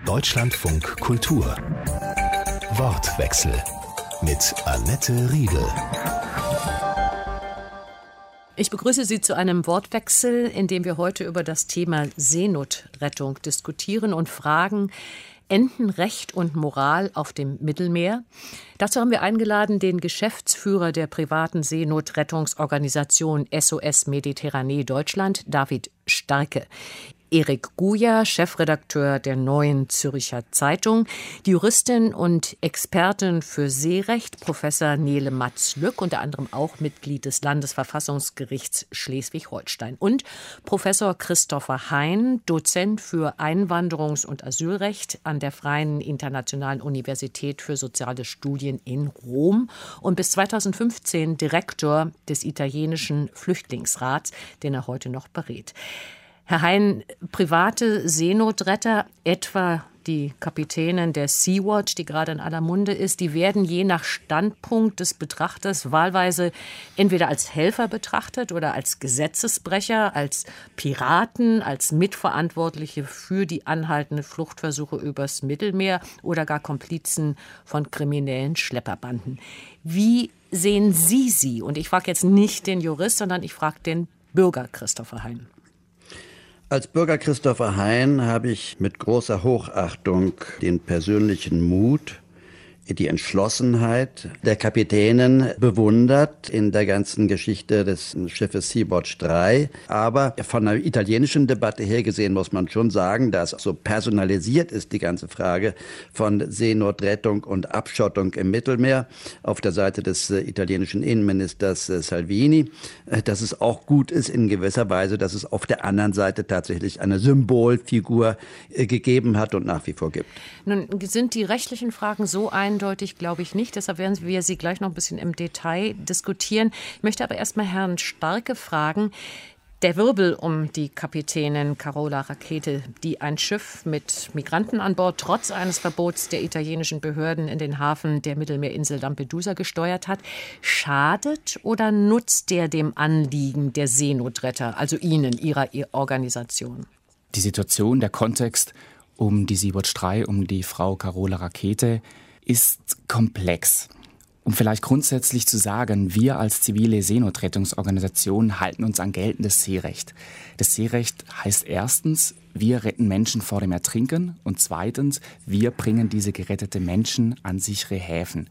Deutschlandfunk Kultur. Wortwechsel mit Annette Riedel. Ich begrüße Sie zu einem Wortwechsel, in dem wir heute über das Thema Seenotrettung diskutieren und fragen: Enden Recht und Moral auf dem Mittelmeer? Dazu haben wir eingeladen den Geschäftsführer der privaten Seenotrettungsorganisation SOS Mediterranee Deutschland, David Starke. Erik Guja, Chefredakteur der Neuen Zürcher Zeitung, die Juristin und Expertin für Seerecht, Professor Nele Matz-Lück, unter anderem auch Mitglied des Landesverfassungsgerichts Schleswig-Holstein, und Professor Christopher Hein, Dozent für Einwanderungs- und Asylrecht an der Freien Internationalen Universität für Soziale Studien in Rom und bis 2015 Direktor des italienischen Flüchtlingsrats, den er heute noch berät. Herr Hein, private Seenotretter, etwa die Kapitänin der Sea-Watch, die gerade in aller Munde ist, die werden je nach Standpunkt des Betrachters wahlweise entweder als Helfer betrachtet oder als Gesetzesbrecher, als Piraten, als Mitverantwortliche für die anhaltenden Fluchtversuche übers Mittelmeer oder gar Komplizen von kriminellen Schlepperbanden. Wie sehen Sie sie? Und ich frage jetzt nicht den Jurist, sondern ich frage den Bürger Christopher Hein. Als Bürger Christopher Hein habe ich mit großer Hochachtung den persönlichen Mut, die Entschlossenheit der Kapitänin bewundert in der ganzen Geschichte des Schiffes Sea-Watch 3. Aber von der italienischen Debatte her gesehen muss man schon sagen, dass so personalisiert ist die ganze Frage von Seenotrettung und Abschottung im Mittelmeer auf der Seite des italienischen Innenministers Salvini, dass es auch gut ist in gewisser Weise, dass es auf der anderen Seite tatsächlich eine Symbolfigur gegeben hat und nach wie vor gibt. Nun sind die rechtlichen Fragen so eindeutig, glaube ich nicht. Deshalb werden wir sie gleich noch ein bisschen im Detail diskutieren. Ich möchte aber erst mal Herrn Starke fragen. Der Wirbel um die Kapitänin Carola Rackete, die ein Schiff mit Migranten an Bord trotz eines Verbots der italienischen Behörden in den Hafen der Mittelmeerinsel Lampedusa gesteuert hat, schadet oder nutzt der dem Anliegen der Seenotretter, also Ihnen, Ihrer Organisation? Die Situation, der Kontext um die Sea-Watch 3, um die Frau Carola Rackete, ist komplex. Um vielleicht grundsätzlich zu sagen, wir als zivile Seenotrettungsorganisation halten uns an geltendes Seerecht. Das Seerecht heißt erstens, wir retten Menschen vor dem Ertrinken und zweitens, wir bringen diese geretteten Menschen an sichere Häfen.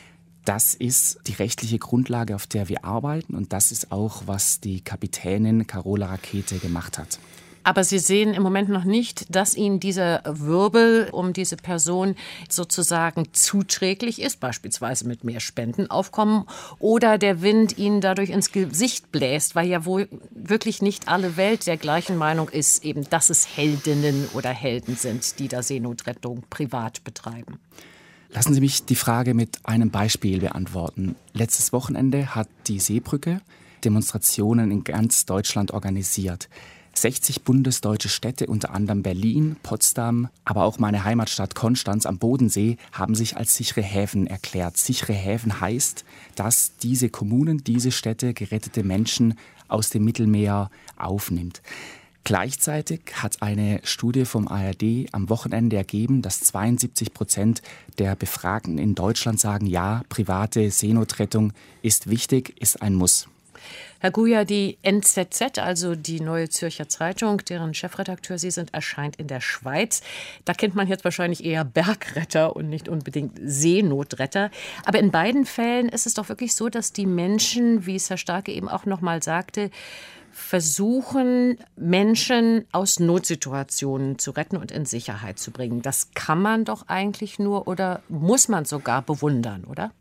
Das ist die rechtliche Grundlage, auf der wir arbeiten, und das ist auch, was die Kapitänin Carola Rackete gemacht hat. Aber Sie sehen im Moment noch nicht, dass Ihnen dieser Wirbel um diese Person sozusagen zuträglich ist, beispielsweise mit mehr Spendenaufkommen, oder der Wind Ihnen dadurch ins Gesicht bläst, weil ja wohl wirklich nicht alle Welt der gleichen Meinung ist, eben, dass es Heldinnen oder Helden sind, die da Seenotrettung privat betreiben. Lassen Sie mich die Frage mit einem Beispiel beantworten. Letztes Wochenende hat die Seebrücke Demonstrationen in ganz Deutschland organisiert. 60 bundesdeutsche Städte, unter anderem Berlin, Potsdam, aber auch meine Heimatstadt Konstanz am Bodensee, haben sich als sichere Häfen erklärt. Sichere Häfen heißt, dass diese Kommunen, diese Städte gerettete Menschen aus dem Mittelmeer aufnimmt. Gleichzeitig hat eine Studie vom ARD am Wochenende ergeben, dass 72% der Befragten in Deutschland sagen, ja, private Seenotrettung ist wichtig, ist ein Muss. Herr Guja, die NZZ, also die Neue Zürcher Zeitung, deren Chefredakteur Sie sind, erscheint in der Schweiz. Da kennt man jetzt wahrscheinlich eher Bergretter und nicht unbedingt Seenotretter. Aber in beiden Fällen ist es doch wirklich so, dass die Menschen, wie es Herr Starke eben auch noch mal sagte, versuchen, Menschen aus Notsituationen zu retten und in Sicherheit zu bringen. Das kann man doch eigentlich nur oder muss man sogar bewundern, oder?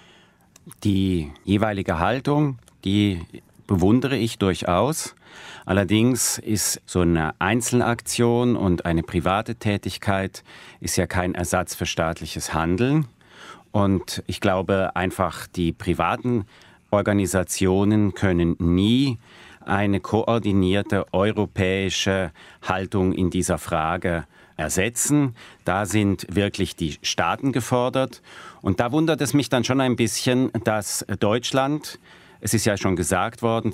Die jeweilige Haltung, die bewundere ich durchaus. Allerdings ist so eine Einzelaktion und eine private Tätigkeit ist ja kein Ersatz für staatliches Handeln. Und ich glaube einfach, die privaten Organisationen können nie eine koordinierte europäische Haltung in dieser Frage ersetzen. Da sind wirklich die Staaten gefordert. Und da wundert es mich dann schon ein bisschen, dass Deutschland Es ist ja schon gesagt worden,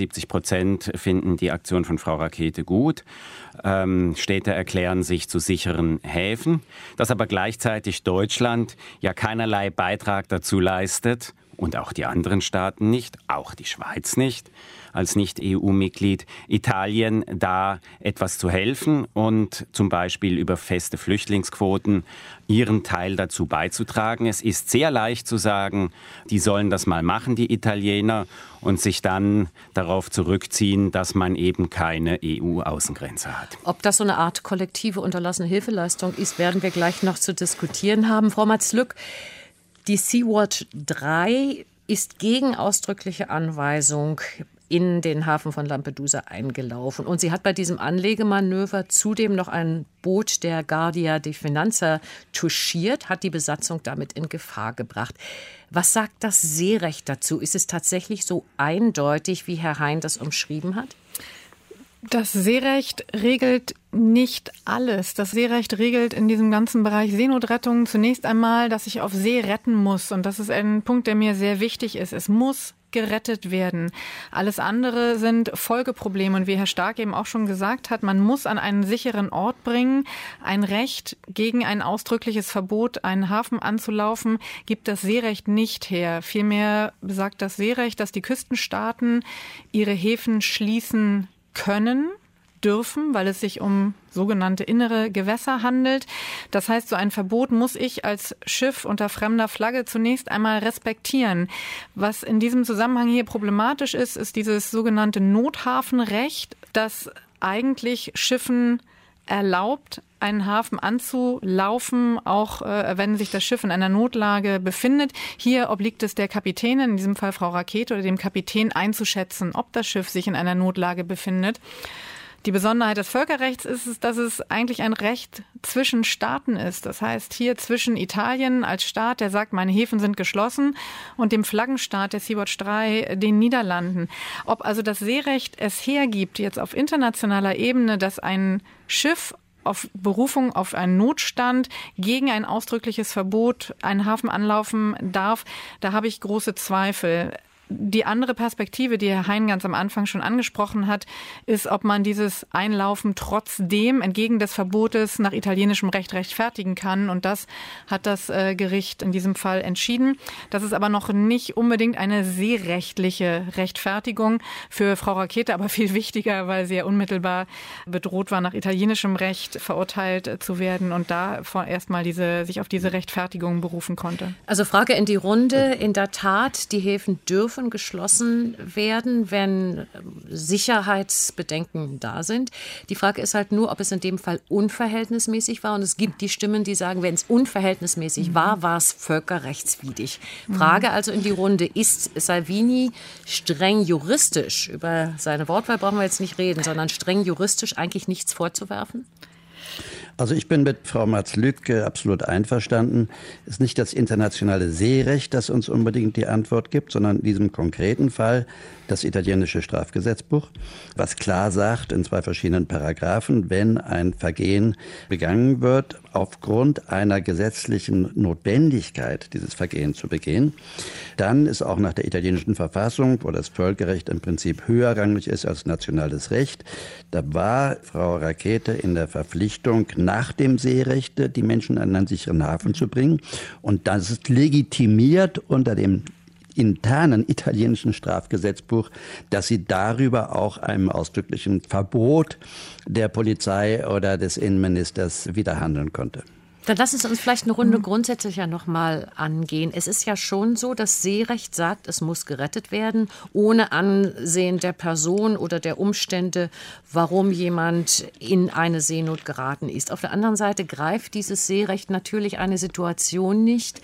72% finden die Aktion von Frau Rakete gut. Städte erklären sich zu sicheren Häfen. Dass aber gleichzeitig Deutschland ja keinerlei Beitrag dazu leistet, und auch die anderen Staaten nicht, auch die Schweiz nicht, als Nicht-EU-Mitglied, Italien da etwas zu helfen und zum Beispiel über feste Flüchtlingsquoten ihren Teil dazu beizutragen. Es ist sehr leicht zu sagen, die sollen das mal machen, die Italiener, und sich dann darauf zurückziehen, dass man eben keine EU-Außengrenze hat. Ob das so eine Art kollektive unterlassene Hilfeleistung ist, werden wir gleich noch zu diskutieren haben. Frau Matzluck, die Sea-Watch 3 ist gegen ausdrückliche Anweisung in den Hafen von Lampedusa eingelaufen. Und sie hat bei diesem Anlegemanöver zudem noch ein Boot der Guardia di Finanza touchiert, hat die Besatzung damit in Gefahr gebracht. Was sagt das Seerecht dazu? Ist es tatsächlich so eindeutig, wie Herr Hein das umschrieben hat? Das Seerecht regelt nicht alles. Das Seerecht regelt in diesem ganzen Bereich Seenotrettung zunächst einmal, dass ich auf See retten muss. Und das ist ein Punkt, der mir sehr wichtig ist. Es muss gerettet werden. Alles andere sind Folgeprobleme. Und wie Herr Stark eben auch schon gesagt hat, man muss an einen sicheren Ort bringen. Ein Recht gegen ein ausdrückliches Verbot, einen Hafen anzulaufen, gibt das Seerecht nicht her. Vielmehr besagt das Seerecht, dass die Küstenstaaten ihre Häfen schließen dürfen, weil es sich um sogenannte innere Gewässer handelt. Das heißt, so ein Verbot muss ich als Schiff unter fremder Flagge zunächst einmal respektieren. Was in diesem Zusammenhang hier problematisch ist, ist dieses sogenannte Nothafenrecht, das eigentlich Schiffen erlaubt, einen Hafen anzulaufen, auch wenn sich das Schiff in einer Notlage befindet. Hier obliegt es der Kapitänin, in diesem Fall Frau Rakete, oder dem Kapitän einzuschätzen, ob das Schiff sich in einer Notlage befindet. Die Besonderheit des Völkerrechts ist es, dass es eigentlich ein Recht zwischen Staaten ist. Das heißt, hier zwischen Italien als Staat, der sagt, meine Häfen sind geschlossen, und dem Flaggenstaat der Sea-Watch 3, den Niederlanden. Ob also das Seerecht es hergibt, jetzt auf internationaler Ebene, dass ein Schiff auf Berufung auf einen Notstand gegen ein ausdrückliches Verbot einen Hafen anlaufen darf, da habe ich große Zweifel. Die andere Perspektive, die Herr Hein ganz am Anfang schon angesprochen hat, ist, ob man dieses Einlaufen trotzdem entgegen des Verbotes nach italienischem Recht rechtfertigen kann. Und das hat das Gericht in diesem Fall entschieden. Das ist aber noch nicht unbedingt eine seerechtliche Rechtfertigung für Frau Rakete, aber viel wichtiger, weil sie ja unmittelbar bedroht war, nach italienischem Recht verurteilt zu werden und da erstmal sich auf diese Rechtfertigung berufen konnte. Also Frage in die Runde. In der Tat, die Häfen dürfen geschlossen werden, wenn Sicherheitsbedenken da sind. Die Frage ist halt nur, ob es in dem Fall unverhältnismäßig war. Und es gibt die Stimmen, die sagen, wenn es unverhältnismäßig war, war es völkerrechtswidrig. Frage also in die Runde, ist Salvini streng juristisch, über seine Wortwahl brauchen wir jetzt nicht reden, sondern streng juristisch eigentlich nichts vorzuwerfen? Also ich bin mit Frau Matzluck absolut einverstanden. Es ist nicht das internationale Seerecht, das uns unbedingt die Antwort gibt, sondern in diesem konkreten Fall das italienische Strafgesetzbuch, was klar sagt in 2 verschiedenen Paragraphen, wenn ein Vergehen begangen wird, aufgrund einer gesetzlichen Notwendigkeit, dieses Vergehen zu begehen, dann ist auch nach der italienischen Verfassung, wo das Völkerrecht im Prinzip höherrangig ist als nationales Recht, da war Frau Rakete in der Verpflichtung, nach dem Seerecht die Menschen an einen sicheren Hafen zu bringen. Und das ist legitimiert unter dem internen italienischen Strafgesetzbuch, dass sie darüber auch einem ausdrücklichen Verbot der Polizei oder des Innenministers widerhandeln konnte. Dann lassen Sie uns vielleicht eine Runde grundsätzlicher noch mal angehen. Es ist ja schon so, dass Seerecht sagt, es muss gerettet werden, ohne Ansehen der Person oder der Umstände, warum jemand in eine Seenot geraten ist. Auf der anderen Seite greift dieses Seerecht natürlich eine Situation nicht,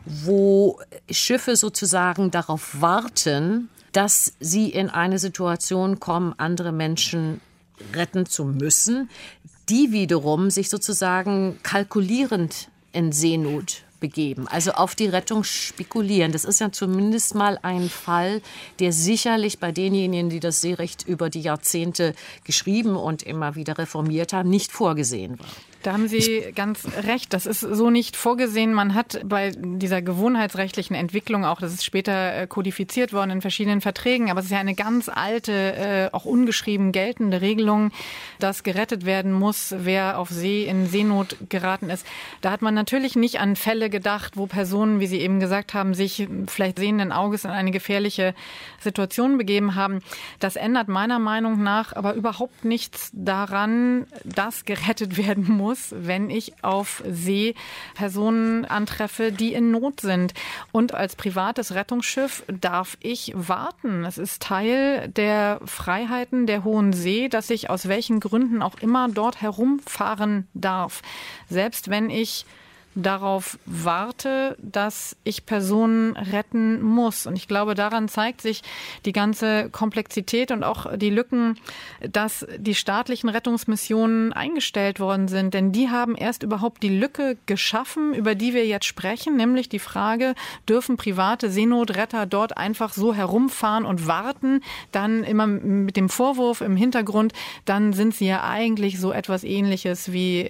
wo Schiffe sozusagen darauf warten, dass sie in eine Situation kommen, andere Menschen retten zu müssen, die wiederum sich sozusagen kalkulierend in Seenot begeben, also auf die Rettung spekulieren. Das ist ja zumindest mal ein Fall, der sicherlich bei denjenigen, die das Seerecht über die Jahrzehnte geschrieben und immer wieder reformiert haben, nicht vorgesehen war. Da haben Sie ganz recht. Das ist so nicht vorgesehen. Man hat bei dieser gewohnheitsrechtlichen Entwicklung auch, das ist später kodifiziert worden in verschiedenen Verträgen, aber es ist ja eine ganz alte, auch ungeschrieben geltende Regelung, dass gerettet werden muss, wer auf See in Seenot geraten ist. Da hat man natürlich nicht an Fälle gedacht, wo Personen, wie Sie eben gesagt haben, sich vielleicht sehenden Auges in eine gefährliche Situation begeben haben. Das ändert meiner Meinung nach aber überhaupt nichts daran, dass gerettet werden muss, wenn ich auf See Personen antreffe, die in Not sind. Und als privates Rettungsschiff darf ich warten. Es ist Teil der Freiheiten der Hohen See, dass ich aus welchen Gründen auch immer dort herumfahren darf. Selbst wenn ich darauf warte, dass ich Personen retten muss. Und ich glaube, daran zeigt sich die ganze Komplexität und auch die Lücken, dass die staatlichen Rettungsmissionen eingestellt worden sind. Denn die haben erst überhaupt die Lücke geschaffen, über die wir jetzt sprechen, nämlich die Frage, dürfen private Seenotretter dort einfach so herumfahren und warten, dann immer mit dem Vorwurf im Hintergrund, dann sind sie ja eigentlich so etwas Ähnliches wie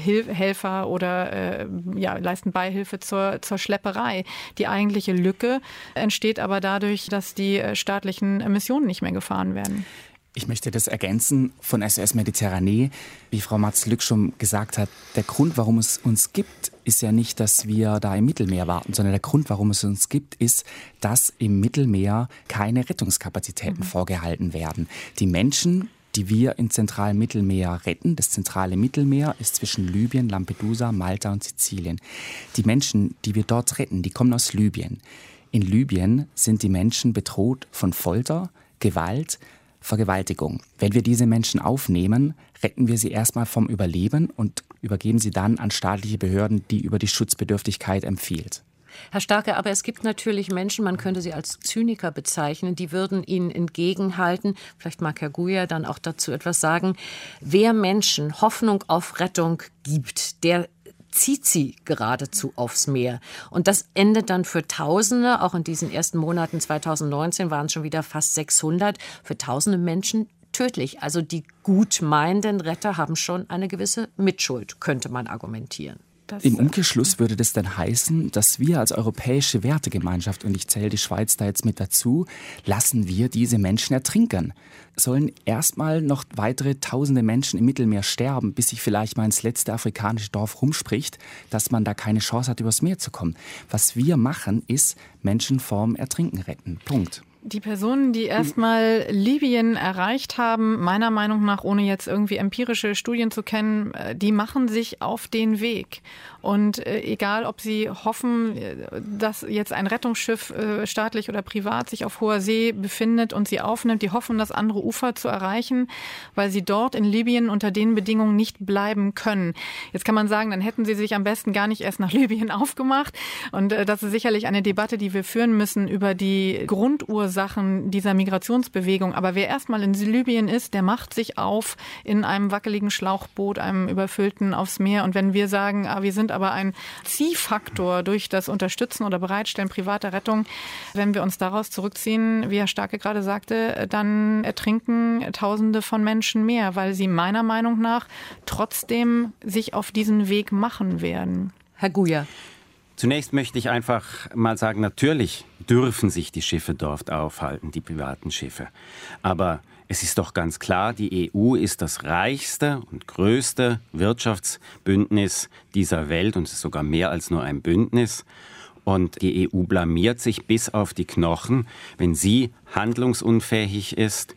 Helfer oder leisten Beihilfe zur Schlepperei. Die eigentliche Lücke entsteht aber dadurch, dass die staatlichen Missionen nicht mehr gefahren werden. Ich möchte das ergänzen von SOS Mediterranee. Wie Frau Matz-Lück schon gesagt hat, der Grund, warum es uns gibt, ist ja nicht, dass wir da im Mittelmeer warten, sondern der Grund, warum es uns gibt, ist, dass im Mittelmeer keine Rettungskapazitäten vorgehalten werden. Die Menschen, die wir im zentralen Mittelmeer retten. Das zentrale Mittelmeer ist zwischen Libyen, Lampedusa, Malta und Sizilien. Die Menschen, die wir dort retten, die kommen aus Libyen. In Libyen sind die Menschen bedroht von Folter, Gewalt, Vergewaltigung. Wenn wir diese Menschen aufnehmen, retten wir sie erstmal vom Überleben und übergeben sie dann an staatliche Behörden, die über die Schutzbedürftigkeit empfiehlt. Herr Starke, aber es gibt natürlich Menschen, man könnte sie als Zyniker bezeichnen, die würden Ihnen entgegenhalten, vielleicht mag Herr Guyer dann auch dazu etwas sagen, wer Menschen Hoffnung auf Rettung gibt, der zieht sie geradezu aufs Meer. Und das endet dann für Tausende, auch in diesen ersten Monaten 2019 waren es schon wieder fast 600, für Tausende Menschen tödlich. Also die gut meinenden Retter haben schon eine gewisse Mitschuld, könnte man argumentieren. Im Umkehrschluss würde das dann heißen, dass wir als europäische Wertegemeinschaft, und ich zähle die Schweiz da jetzt mit dazu, lassen wir diese Menschen ertrinken. Sollen erstmal noch weitere tausende Menschen im Mittelmeer sterben, bis sich vielleicht mal ins letzte afrikanische Dorf rumspricht, dass man da keine Chance hat, übers Meer zu kommen. Was wir machen, ist Menschen vorm Ertrinken retten. Punkt. Die Personen, die erstmal Libyen erreicht haben, meiner Meinung nach, ohne jetzt irgendwie empirische Studien zu kennen, die machen sich auf den Weg. Und egal, ob sie hoffen, dass jetzt ein Rettungsschiff, staatlich oder privat, sich auf hoher See befindet und sie aufnimmt, die hoffen, das andere Ufer zu erreichen, weil sie dort in Libyen unter den Bedingungen nicht bleiben können. Jetzt kann man sagen, dann hätten sie sich am besten gar nicht erst nach Libyen aufgemacht. Und das ist sicherlich eine Debatte, die wir führen müssen über die Grundursachen dieser Migrationsbewegung. Aber wer erstmal in Libyen ist, der macht sich auf in einem wackeligen Schlauchboot, einem überfüllten aufs Meer. Und wenn wir sagen, wir sind aber ein Ziehfaktor durch das Unterstützen oder Bereitstellen privater Rettung, wenn wir uns daraus zurückziehen, wie Herr Starke gerade sagte, dann ertrinken Tausende von Menschen mehr, weil sie meiner Meinung nach trotzdem sich auf diesen Weg machen werden. Herr Guyer. Zunächst möchte ich einfach mal sagen, natürlich dürfen sich die Schiffe dort aufhalten, die privaten Schiffe. Aber es ist doch ganz klar, die EU ist das reichste und größte Wirtschaftsbündnis dieser Welt und es ist sogar mehr als nur ein Bündnis. Und die EU blamiert sich bis auf die Knochen, wenn sie handlungsunfähig ist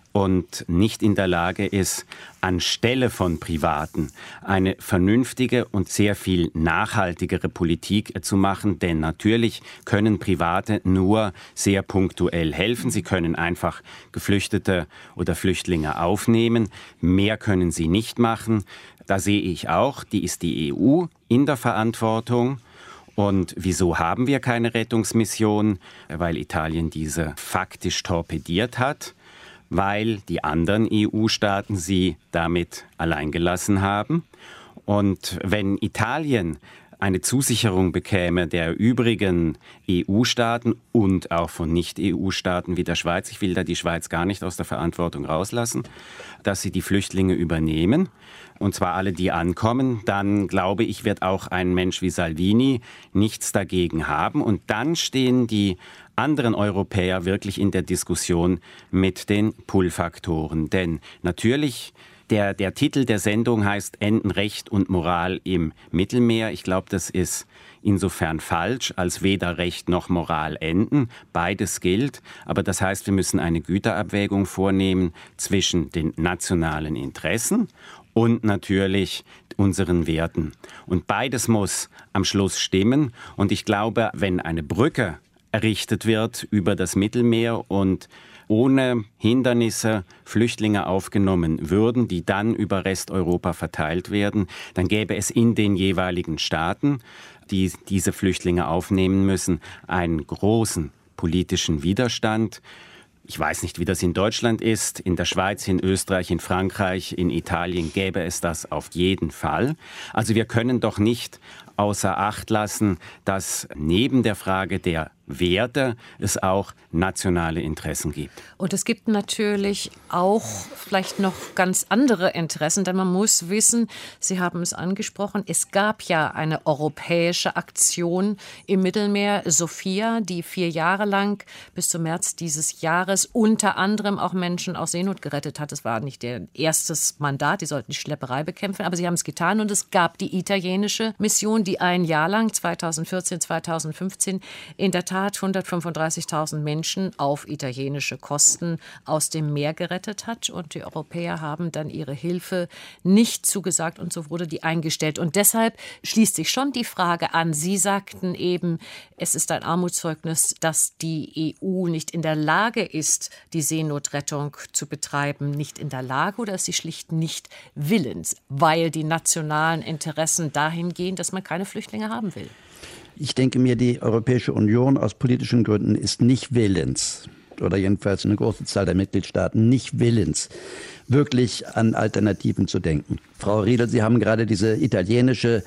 und nicht in der Lage ist, anstelle von Privaten eine vernünftige und sehr viel nachhaltigere Politik zu machen. Denn natürlich können Private nur sehr punktuell helfen. Sie können einfach Geflüchtete oder Flüchtlinge aufnehmen. Mehr können sie nicht machen. Da sehe ich auch, ist die EU in der Verantwortung. Und wieso haben wir keine Rettungsmission? Weil Italien diese faktisch torpediert hat. Weil die anderen EU-Staaten sie damit alleingelassen haben. Und wenn Italien eine Zusicherung bekäme der übrigen EU-Staaten und auch von Nicht-EU-Staaten wie der Schweiz, ich will da die Schweiz gar nicht aus der Verantwortung rauslassen, dass sie die Flüchtlinge übernehmen, und zwar alle, die ankommen, dann glaube ich, wird auch ein Mensch wie Salvini nichts dagegen haben. Und dann stehen die anderen Europäer wirklich in der Diskussion mit den Pull-Faktoren. Denn natürlich, der Titel der Sendung heißt Enden Recht und Moral im Mittelmeer. Ich glaube, das ist insofern falsch, als weder Recht noch Moral enden. Beides gilt. Aber das heißt, wir müssen eine Güterabwägung vornehmen zwischen den nationalen Interessen und natürlich unseren Werten. Und beides muss am Schluss stimmen. Und ich glaube, wenn eine Brücke errichtet wird über das Mittelmeer und ohne Hindernisse Flüchtlinge aufgenommen würden, die dann über Resteuropa verteilt werden, dann gäbe es in den jeweiligen Staaten, die diese Flüchtlinge aufnehmen müssen, einen großen politischen Widerstand. Ich weiß nicht, wie das in Deutschland ist. In der Schweiz, in Österreich, in Frankreich, in Italien gäbe es das auf jeden Fall. Also wir können doch nicht außer Acht lassen, dass neben der Frage der Werte es auch nationale Interessen gibt. Und es gibt natürlich auch vielleicht noch ganz andere Interessen, denn man muss wissen, Sie haben es angesprochen, es gab ja eine europäische Aktion im Mittelmeer, Sophia, die 4 Jahre lang bis zum März dieses Jahres unter anderem auch Menschen aus Seenot gerettet hat. Es war nicht ihr erstes Mandat, die sollten die Schlepperei bekämpfen, aber sie haben es getan und es gab die italienische Mission, die ein Jahr lang, 2014, 2015, in der Tat 135.000 Menschen auf italienische Kosten aus dem Meer gerettet hat. Und die Europäer haben dann ihre Hilfe nicht zugesagt und so wurde die eingestellt. Und deshalb schließt sich schon die Frage an. Sie sagten eben, es ist ein Armutszeugnis, dass die EU nicht in der Lage ist, die Seenotrettung zu betreiben. Nicht in der Lage oder ist sie schlicht nicht willens, weil die nationalen Interessen dahin gehen, dass man keine Flüchtlinge haben will. Ich denke mir, die Europäische Union aus politischen Gründen ist nicht willens, oder jedenfalls eine große Zahl der Mitgliedstaaten nicht willens, wirklich an Alternativen zu denken. Frau Riedel, Sie haben gerade diese italienische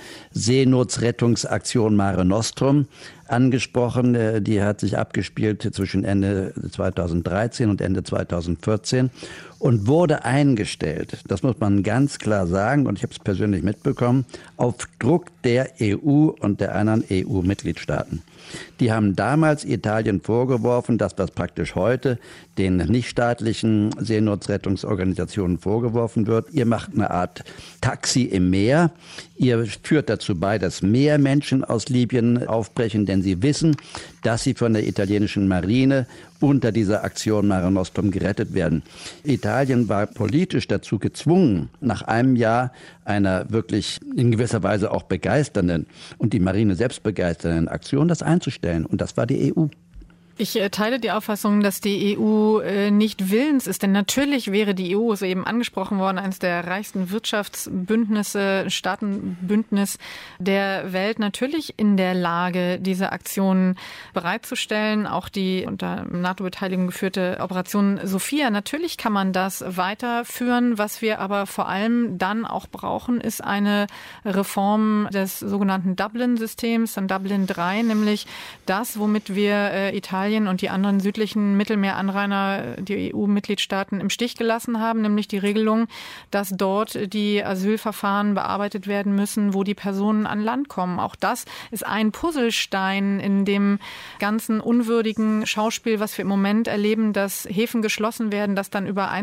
Seenotrettungsaktion Mare Nostrum angesprochen. Die hat sich abgespielt zwischen Ende 2013 und Ende 2014 und wurde eingestellt, das muss man ganz klar sagen, und ich habe es persönlich mitbekommen, auf Druck der EU und der anderen EU-Mitgliedstaaten. Die haben damals Italien vorgeworfen, das, was praktisch heute den nichtstaatlichen Seenotrettungsorganisationen vorgeworfen wird. Ihr macht eine Art Taxi im Meer. Ihr führt dazu bei, dass mehr Menschen aus Libyen aufbrechen, denn sie wissen, dass sie von der italienischen Marine unter dieser Aktion Mare Nostrum gerettet werden. Italien war politisch dazu gezwungen, nach einem Jahr einer wirklich in gewisser Weise auch begeisternden und die Marine selbst begeisternden Aktion, das einzustellen. Und das war die EU. Ich teile die Auffassung, dass die EU nicht willens ist, denn natürlich wäre die EU, so eben angesprochen worden, eines der reichsten Wirtschaftsbündnisse, Staatenbündnis der Welt, natürlich in der Lage, diese Aktionen bereitzustellen. Auch die unter NATO-Beteiligung geführte Operation Sophia, natürlich kann man das weiterführen. Was wir aber vor allem dann auch brauchen, ist eine Reform des sogenannten Dublin-Systems, dann Dublin III, nämlich das, womit wir Italien und die anderen südlichen Mittelmeeranrainer, die EU-Mitgliedstaaten im Stich gelassen haben, nämlich die Regelung, dass dort die Asylverfahren bearbeitet werden müssen, wo die Personen an Land kommen. Auch das ist ein Puzzlestein in dem ganzen unwürdigen Schauspiel, was wir im Moment erleben, dass Häfen geschlossen werden, dass dann über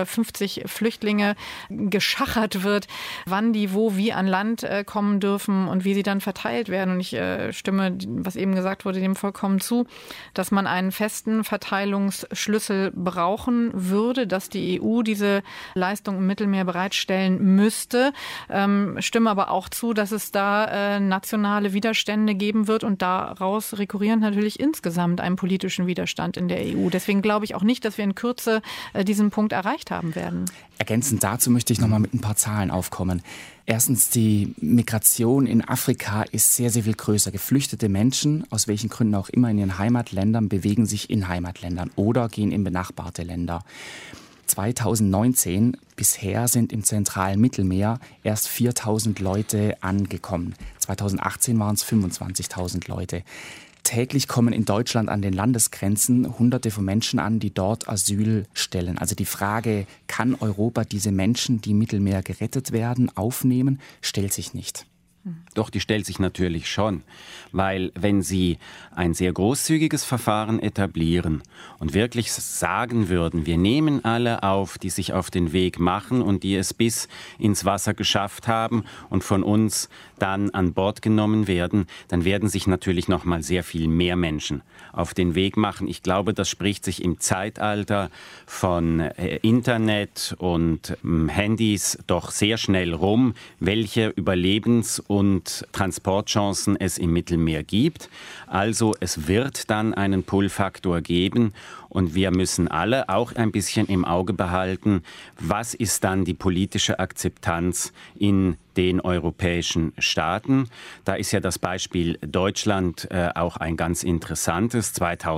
50 Flüchtlinge geschachert wird, wann die wo wie an Land kommen dürfen und wie sie dann verteilt werden. Und ich stimme, was eben gesagt wurde, dem vollkommen zu, dass man einen festen Verteilungsschlüssel brauchen würde, dass die EU diese Leistung im Mittelmeer bereitstellen müsste. Stimme aber auch zu, dass es da nationale Widerstände geben wird und daraus rekurrierend natürlich insgesamt einen politischen Widerstand in der EU. Deswegen glaube ich auch nicht, dass wir in Kürze diesen Punkt erreicht haben werden. Ergänzend dazu möchte ich noch mal mit ein paar Zahlen aufkommen. Erstens, die Migration in Afrika ist sehr, sehr viel größer. Geflüchtete Menschen, aus welchen Gründen auch immer, in ihren Heimatländern bewegen sich in Heimatländern oder gehen in benachbarte Länder. 2019. Bisher sind im zentralen Mittelmeer erst 4.000 Leute angekommen. 2018 waren es 25.000 Leute. Täglich kommen in Deutschland an den Landesgrenzen Hunderte von Menschen an, die dort Asyl stellen. Also die Frage, kann Europa diese Menschen, die im Mittelmeer gerettet werden, aufnehmen, stellt sich nicht. Doch, die stellt sich natürlich schon, weil wenn Sie ein sehr großzügiges Verfahren etablieren und wirklich sagen würden, wir nehmen alle auf, die sich auf den Weg machen und die es bis ins Wasser geschafft haben und von uns dann an Bord genommen werden, dann werden sich natürlich noch mal sehr viel mehr Menschen auf den Weg machen. Ich glaube, das spricht sich im Zeitalter von Internet und Handys doch sehr schnell rum, welche Überlebens- und Transportchancen es im Mittelmeer gibt. Also es wird dann einen Pull-Faktor geben und wir müssen alle auch ein bisschen im Auge behalten, was ist dann die politische Akzeptanz in den europäischen Staaten. Da ist ja das Beispiel Deutschland auch ein ganz interessantes.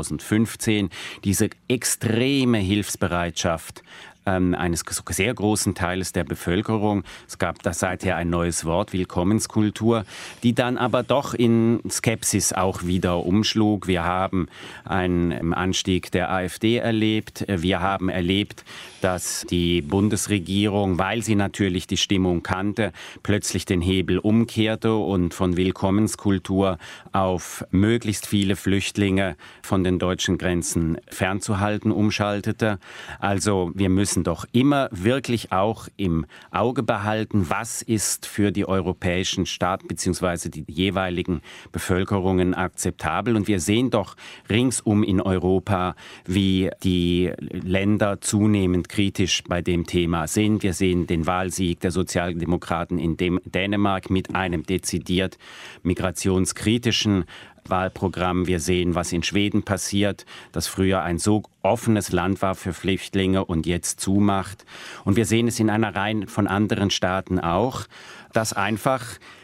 2015 diese extreme Hilfsbereitschaft eines sehr großen Teiles der Bevölkerung. Es gab da seither ein neues Wort, Willkommenskultur, die dann aber doch in Skepsis auch wieder umschlug. Wir haben einen Anstieg der AfD erlebt. Wir haben erlebt, dass die Bundesregierung, weil sie natürlich die Stimmung kannte, plötzlich den Hebel umkehrte und von Willkommenskultur auf möglichst viele Flüchtlinge von den deutschen Grenzen fernzuhalten umschaltete. Also wir müssen doch immer wirklich auch im Auge behalten, was ist für die europäischen Staaten bzw. die jeweiligen Bevölkerungen akzeptabel. Und wir sehen doch ringsum in Europa, wie die Länder zunehmend kritisch bei dem Thema sind. Wir sehen den Wahlsieg der Sozialdemokraten in Dänemark mit einem dezidiert migrationskritischen Wahlprogramm. Wir sehen, was in Schweden passiert, das früher ein so offenes Land war für Flüchtlinge und jetzt zumacht. Und wir sehen es in einer Reihe von anderen Staaten auch, dass einfach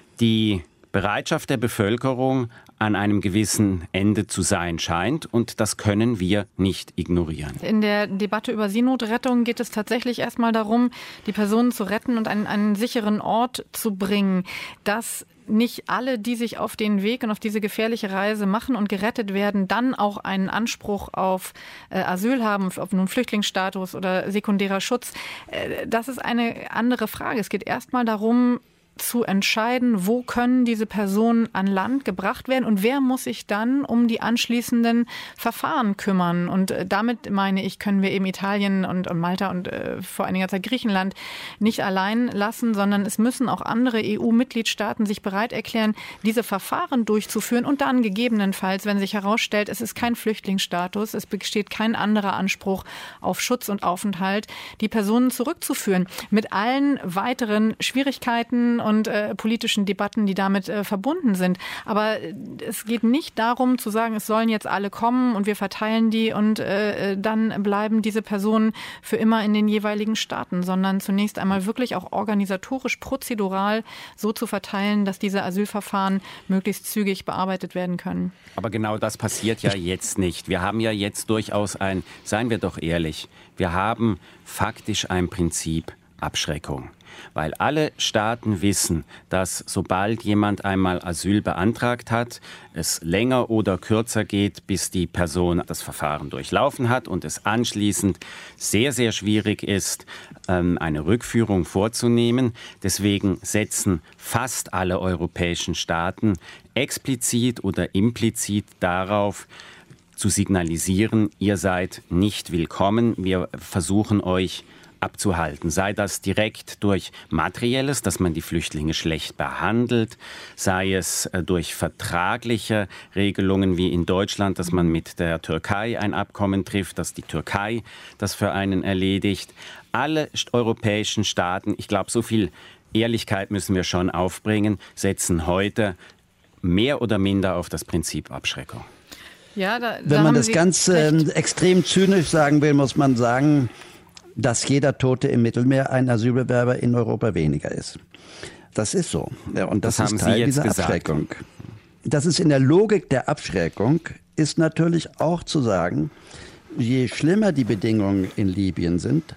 die Bereitschaft der Bevölkerung an einem gewissen Ende zu sein scheint. Und das können wir nicht ignorieren. In der Debatte über Seenotrettung geht es tatsächlich erstmal darum, die Personen zu retten und an einen sicheren Ort zu bringen. Dass nicht alle, die sich auf den Weg und auf diese gefährliche Reise machen und gerettet werden, dann auch einen Anspruch auf Asyl haben, auf nun Flüchtlingsstatus oder sekundärer Schutz. Das ist eine andere Frage. Es geht erstmal darum, zu entscheiden, wo können diese Personen an Land gebracht werden und wer muss sich dann um die anschließenden Verfahren kümmern. Und damit meine ich, können wir eben Italien und Malta und vor einiger Zeit Griechenland nicht allein lassen, sondern es müssen auch andere EU-Mitgliedstaaten sich bereit erklären, diese Verfahren durchzuführen und dann gegebenenfalls, wenn sich herausstellt, es ist kein Flüchtlingsstatus, es besteht kein anderer Anspruch auf Schutz und Aufenthalt, die Personen zurückzuführen. Mit allen weiteren Schwierigkeiten und politischen Debatten, die damit verbunden sind. Aber es geht nicht darum zu sagen, es sollen jetzt alle kommen und wir verteilen die und dann bleiben diese Personen für immer in den jeweiligen Staaten, sondern zunächst einmal wirklich auch organisatorisch, prozedural so zu verteilen, dass diese Asylverfahren möglichst zügig bearbeitet werden können. Aber genau das passiert ja jetzt nicht. Wir haben ja jetzt durchaus seien wir doch ehrlich, wir haben faktisch ein Prinzip Abschreckung. Weil alle Staaten wissen, dass sobald jemand einmal Asyl beantragt hat, es länger oder kürzer geht, bis die Person das Verfahren durchlaufen hat und es anschließend sehr, sehr schwierig ist, eine Rückführung vorzunehmen. Deswegen setzen fast alle europäischen Staaten explizit oder implizit darauf, zu signalisieren, ihr seid nicht willkommen, wir versuchen euch abzuhalten. Sei das direkt durch Materielles, dass man die Flüchtlinge schlecht behandelt, sei es durch vertragliche Regelungen wie in Deutschland, dass man mit der Türkei ein Abkommen trifft, dass die Türkei das für einen erledigt. Alle europäischen Staaten, ich glaube, so viel Ehrlichkeit müssen wir schon aufbringen, setzen heute mehr oder minder auf das Prinzip Abschreckung. Ja, wenn man das ganz extrem zynisch sagen will, muss man sagen, dass jeder Tote im Mittelmeer ein Asylbewerber in Europa weniger ist. Das ist so. Ja, und das ist Teil dieser Abschreckung. Das ist in der Logik der Abschreckung, ist natürlich auch zu sagen, je schlimmer die Bedingungen in Libyen sind,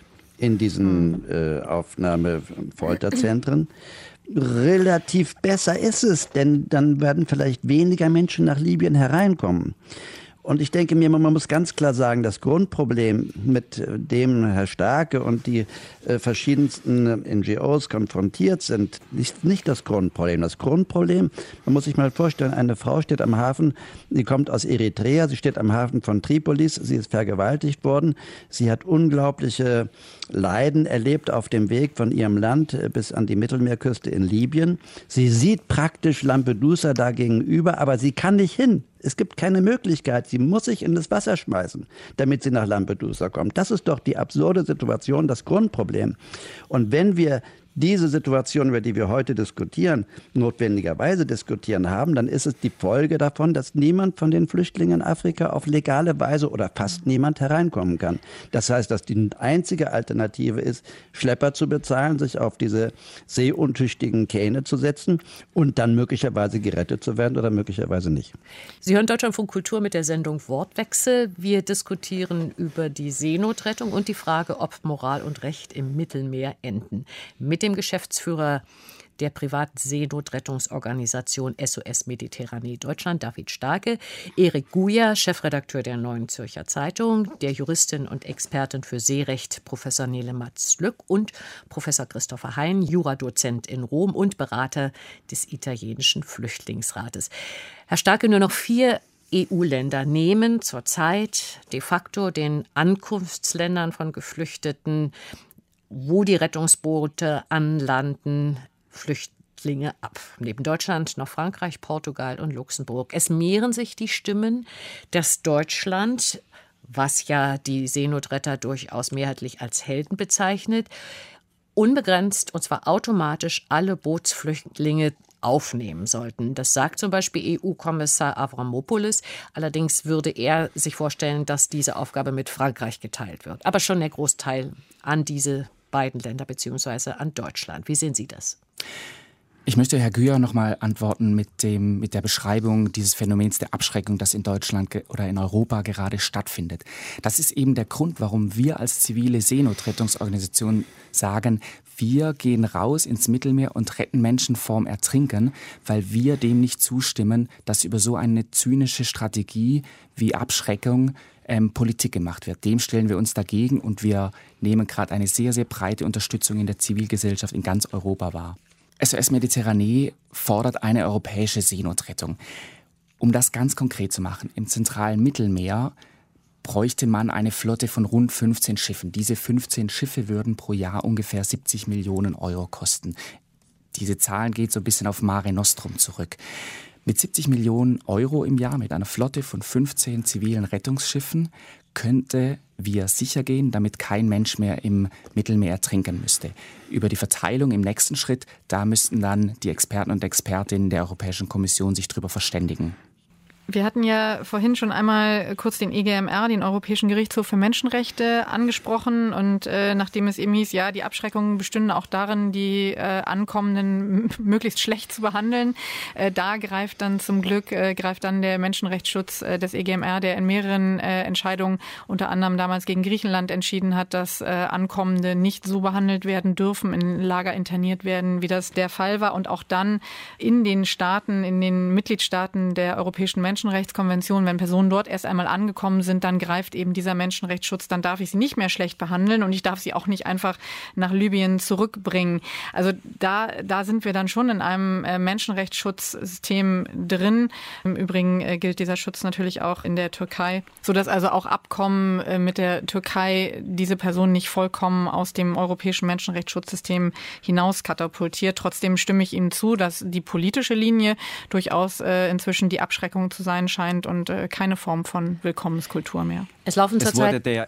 in diesen Aufnahme-Folterzentren. Relativ besser ist es, denn dann werden vielleicht weniger Menschen nach Libyen hereinkommen. Und ich denke mir, man muss ganz klar sagen, das Grundproblem, mit dem Herr Starke und die verschiedensten NGOs konfrontiert sind, ist nicht das Grundproblem. Das Grundproblem, man muss sich mal vorstellen, eine Frau steht am Hafen, sie kommt aus Eritrea, sie steht am Hafen von Tripolis, sie ist vergewaltigt worden, sie hat unglaubliche Leiden erlebt auf dem Weg von ihrem Land bis an die Mittelmeerküste in Libyen. Sie sieht praktisch Lampedusa da gegenüber, aber sie kann nicht hin. Es gibt keine Möglichkeit. Sie muss sich in das Wasser schmeißen, damit sie nach Lampedusa kommt. Das ist doch die absurde Situation, das Grundproblem. Und wenn wir diese Situation, über die wir heute diskutieren, notwendigerweise diskutieren haben, dann ist es die Folge davon, dass niemand von den Flüchtlingen in Afrika auf legale Weise oder fast niemand hereinkommen kann. Das heißt, dass die einzige Alternative ist, Schlepper zu bezahlen, sich auf diese seeuntüchtigen Kähne zu setzen und dann möglicherweise gerettet zu werden oder möglicherweise nicht. Sie hören Deutschlandfunk Kultur mit der Sendung Wortwechsel. Wir diskutieren über die Seenotrettung und die Frage, ob Moral und Recht im Mittelmeer enden. Mit dem Geschäftsführer der privaten Seenotrettungsorganisation SOS Mediterranee Deutschland, David Starke, Erik Guja, Chefredakteur der Neuen Zürcher Zeitung, der Juristin und Expertin für Seerecht Professor Nele Matz-Lück und Professor Christopher Hein, Juradozent in Rom und Berater des italienischen Flüchtlingsrates. Herr Starke, nur noch 4 EU-Länder nehmen zurzeit de facto den Ankunftsländern von Geflüchteten, wo die Rettungsboote anlanden, Flüchtlinge ab. Neben Deutschland noch Frankreich, Portugal und Luxemburg. Es mehren sich die Stimmen, dass Deutschland, was ja die Seenotretter durchaus mehrheitlich als Helden bezeichnet, unbegrenzt und zwar automatisch alle Bootsflüchtlinge aufnehmen sollten. Das sagt zum Beispiel EU-Kommissar Avramopoulos. Allerdings würde er sich vorstellen, dass diese Aufgabe mit Frankreich geteilt wird. Aber schon der Großteil an diese beiden Länder bzw. an Deutschland. Wie sehen Sie das? Ich möchte Herr Guja noch mal antworten mit der Beschreibung dieses Phänomens der Abschreckung, das in Deutschland oder in Europa gerade stattfindet. Das ist eben der Grund, warum wir als zivile Seenotrettungsorganisation sagen, wir gehen raus ins Mittelmeer und retten Menschen vorm Ertrinken, weil wir dem nicht zustimmen, dass über so eine zynische Strategie wie Abschreckung Politik gemacht wird. Dem stellen wir uns dagegen und wir nehmen gerade eine sehr, sehr breite Unterstützung in der Zivilgesellschaft in ganz Europa wahr. SOS Mediterranee fordert eine europäische Seenotrettung. Um das ganz konkret zu machen, im zentralen Mittelmeer bräuchte man eine Flotte von rund 15 Schiffen. Diese 15 Schiffe würden pro Jahr ungefähr 70 Millionen Euro kosten. Diese Zahlen geht so ein bisschen auf Mare Nostrum zurück. Mit 70 Millionen Euro im Jahr, mit einer Flotte von 15 zivilen Rettungsschiffen, könnte wir sicher gehen, damit kein Mensch mehr im Mittelmeer ertrinken müsste. Über die Verteilung im nächsten Schritt, da müssten dann die Experten und Expertinnen der Europäischen Kommission sich darüber verständigen. Wir hatten ja vorhin schon einmal kurz den EGMR, den Europäischen Gerichtshof für Menschenrechte, angesprochen. Und nachdem es eben hieß, ja, die Abschreckungen bestünden auch darin, die Ankommenden möglichst schlecht zu behandeln, da greift dann zum Glück der Menschenrechtsschutz des EGMR, der in mehreren Entscheidungen, unter anderem damals gegen Griechenland, entschieden hat, dass Ankommende nicht so behandelt werden dürfen, in Lager interniert werden, wie das der Fall war. Und auch dann in den Staaten, in den Mitgliedstaaten der Europäischen Menschenrechtskonvention, wenn Personen dort erst einmal angekommen sind, dann greift eben dieser Menschenrechtsschutz, dann darf ich sie nicht mehr schlecht behandeln und ich darf sie auch nicht einfach nach Libyen zurückbringen. Also da sind wir dann schon in einem Menschenrechtsschutzsystem drin. Im Übrigen gilt dieser Schutz natürlich auch in der Türkei, sodass also auch Abkommen mit der Türkei diese Person nicht vollkommen aus dem europäischen Menschenrechtsschutzsystem hinaus katapultiert. Trotzdem stimme ich Ihnen zu, dass die politische Linie durchaus inzwischen die Abschreckung zu sein scheint und keine Form von Willkommenskultur mehr. Es laufen zurzeit. Der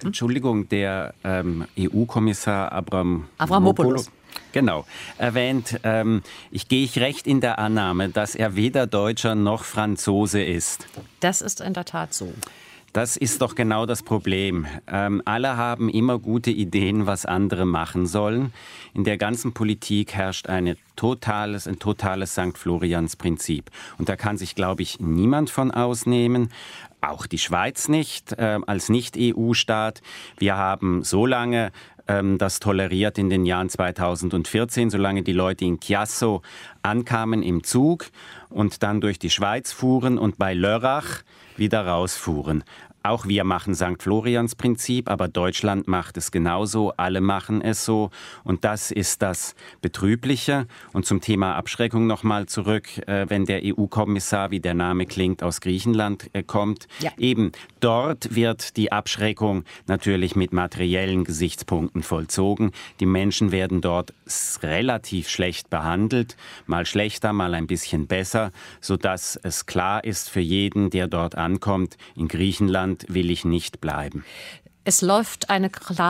EU-Kommissar Avramopoulos. Genau, erwähnt, gehe ich recht in der Annahme, dass er weder Deutscher noch Franzose ist. Das ist in der Tat so. Das ist doch genau das Problem. Alle haben immer gute Ideen, was andere machen sollen. In der ganzen Politik herrscht ein totales St. Florians-Prinzip. Und da kann sich, glaube ich, niemand von ausnehmen. Auch die Schweiz nicht, als Nicht-EU-Staat. Wir haben so lange das toleriert in den Jahren 2014, solange die Leute in Chiasso ankamen im Zug und dann durch die Schweiz fuhren und bei Lörrach wieder rausfuhren. Auch wir machen St. Florians Prinzip, aber Deutschland macht es genauso, alle machen es so und das ist das Betrübliche. Und zum Thema Abschreckung nochmal zurück, wenn der EU-Kommissar, wie der Name klingt, aus Griechenland kommt. Ja. Eben dort wird die Abschreckung natürlich mit materiellen Gesichtspunkten vollzogen. Die Menschen werden dort relativ schlecht behandelt, mal schlechter, mal ein bisschen besser, sodass es klar ist für jeden, der dort ankommt, in Griechenland will ich nicht bleiben. Es läuft eine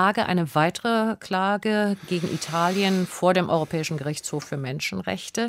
weitere Klage gegen Italien vor dem Europäischen Gerichtshof für Menschenrechte.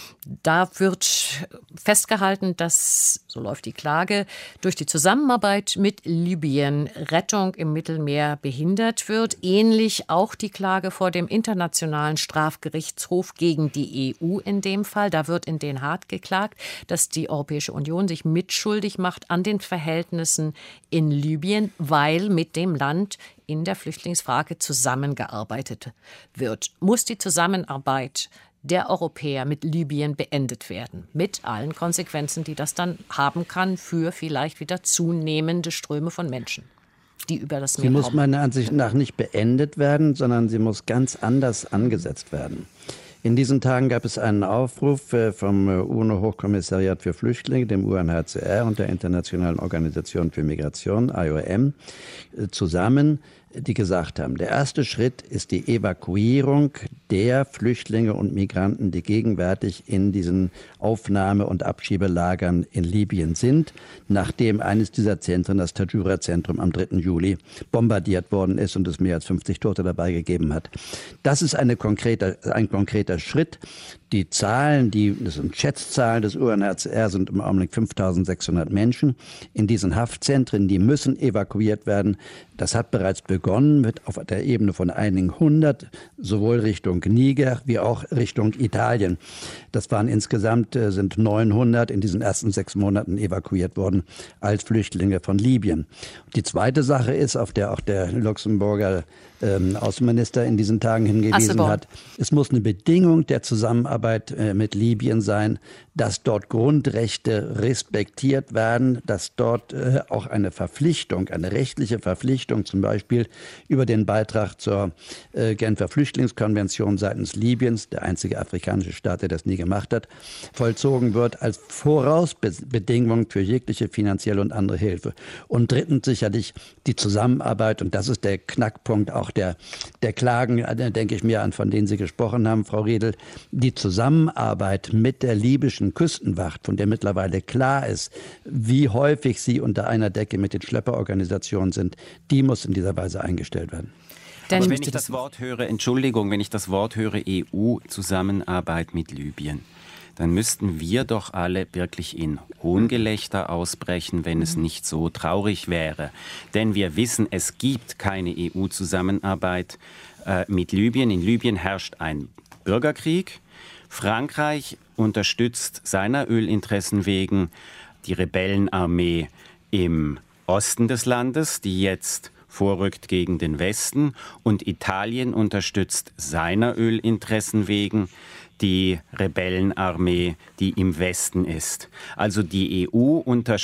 Da wird festgehalten, dass, so läuft die Klage, durch die Zusammenarbeit mit Libyen Rettung im Mittelmeer behindert wird. Ähnlich auch die Klage vor dem Internationalen Strafgerichtshof gegen die EU in dem Fall. Da wird in Den Haag geklagt, dass die Europäische Union sich mitschuldig macht an den Verhältnissen in Libyen, weil mit dem Land in der Flüchtlingsfrage zusammengearbeitet wird. Muss die Zusammenarbeit der Europäer mit Libyen beendet werden, mit allen Konsequenzen, die das dann haben kann für vielleicht wieder zunehmende Ströme von Menschen, die über das Meer kommen? Sie muss meiner Ansicht nach nicht beendet werden, sondern sie muss ganz anders angesetzt werden. In diesen Tagen gab es einen Aufruf vom UNO-Hochkommissariat für Flüchtlinge, dem UNHCR und der Internationalen Organisation für Migration, IOM, zusammen, die gesagt haben, der erste Schritt ist die Evakuierung der Flüchtlinge und Migranten, die gegenwärtig in diesen Aufnahme- und Abschiebelagern in Libyen sind, nachdem eines dieser Zentren, das Tadjoura-Zentrum, am 3. Juli bombardiert worden ist und es mehr als 50 Tote dabei gegeben hat. Das ist ein konkreter Schritt. Die Zahlen, das sind Schätzzahlen des UNHCR, sind im Augenblick 5.600 Menschen in diesen Haftzentren. Die müssen evakuiert werden. Das hat bereits begonnen, wird auf der Ebene von einigen hundert, sowohl Richtung Niger wie auch Richtung Italien. Das waren insgesamt, sind 900 in diesen ersten 6 Monaten evakuiert worden als Flüchtlinge von Libyen. Die zweite Sache ist, auf der auch der Luxemburger Außenminister in diesen Tagen hingewiesen hat, es muss eine Bedingung der Zusammenarbeit mit Libyen sein, dass dort Grundrechte respektiert werden, dass dort auch eine Verpflichtung, eine rechtliche Verpflichtung, zum Beispiel über den Beitrag zur Genfer Flüchtlingskonvention seitens Libyens, der einzige afrikanische Staat, der das nie gemacht hat, vollzogen wird als Vorausbedingung für jegliche finanzielle und andere Hilfe. Und drittens sicherlich die Zusammenarbeit, und das ist der Knackpunkt auch der Klagen, denke ich mir an, von denen Sie gesprochen haben, Frau Riedel, die Zusammenarbeit mit der libyschen Küstenwacht, von der mittlerweile klar ist, wie häufig sie unter einer Decke mit den Schlepperorganisationen sind, die muss in dieser Weise eingestellt werden. Aber wenn ich das Wort höre, wenn ich das Wort höre EU-Zusammenarbeit mit Libyen, dann müssten wir doch alle wirklich in Hohngelächter ausbrechen, wenn es nicht so traurig wäre. Denn wir wissen, es gibt keine EU-Zusammenarbeit mit Libyen. In Libyen herrscht ein Bürgerkrieg. Frankreich unterstützt seiner Ölinteressen wegen die Rebellenarmee im Osten des Landes, die jetzt vorrückt gegen den Westen. Und Italien unterstützt seiner Ölinteressen wegen die Rebellenarmee, die im Westen ist. Also die EU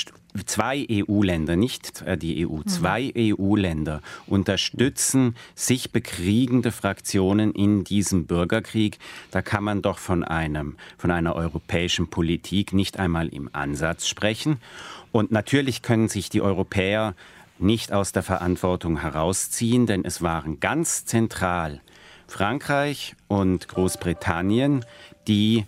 zwei EU-Länder, nicht die EU, zwei EU-Länder unterstützen sich bekriegende Fraktionen in diesem Bürgerkrieg. Da kann man doch von einer europäischen Politik nicht einmal im Ansatz sprechen. Und natürlich können sich die Europäer nicht aus der Verantwortung herausziehen, denn es waren ganz zentral Frankreich und Großbritannien, die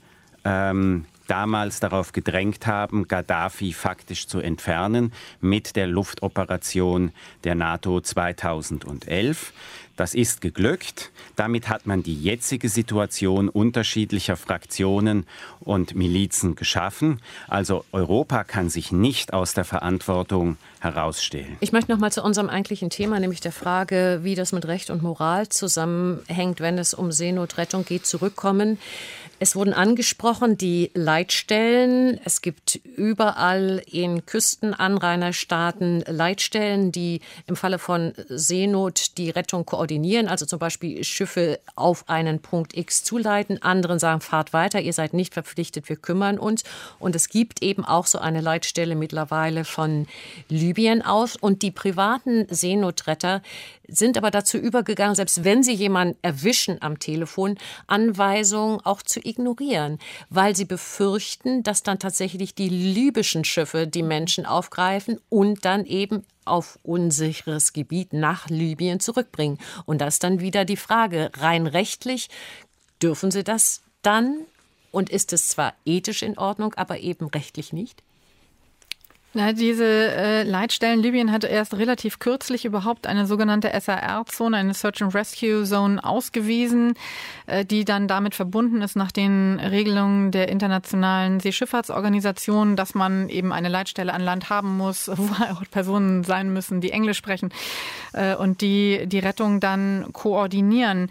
damals darauf gedrängt haben, Gaddafi faktisch zu entfernen mit der Luftoperation der NATO 2011. Das ist geglückt. Damit hat man die jetzige Situation unterschiedlicher Fraktionen und Milizen geschaffen. Also Europa kann sich nicht aus der Verantwortung herausstehlen. Ich möchte noch mal zu unserem eigentlichen Thema, nämlich der Frage, wie das mit Recht und Moral zusammenhängt, wenn es um Seenotrettung geht, zurückkommen. Es wurden angesprochen die Leitstellen. Es gibt überall in Küstenanrainerstaaten Leitstellen, die im Falle von Seenot die Rettung koordinieren koordinieren, also zum Beispiel Schiffe auf einen Punkt X zuleiten, anderen sagen, fahrt weiter, ihr seid nicht verpflichtet, wir kümmern uns. Und es gibt eben auch so eine Leitstelle mittlerweile von Libyen aus. Und die privaten Seenotretter sind aber dazu übergegangen, selbst wenn sie jemanden erwischen am Telefon, Anweisungen auch zu ignorieren, weil sie befürchten, dass dann tatsächlich die libyschen Schiffe die Menschen aufgreifen und dann eben auf unsicheres Gebiet nach Libyen zurückbringen. Und das ist dann wieder die Frage, rein rechtlich, dürfen sie das dann? Und ist es zwar ethisch in Ordnung, aber eben rechtlich nicht? Na, diese Leitstellen, Libyen hat erst relativ kürzlich überhaupt eine sogenannte SAR-Zone, eine Search and Rescue Zone ausgewiesen, die dann damit verbunden ist nach den Regelungen der Internationalen Seeschifffahrtsorganisation, dass man eben eine Leitstelle an Land haben muss, wo auch Personen sein müssen, die Englisch sprechen und die Rettung dann koordinieren.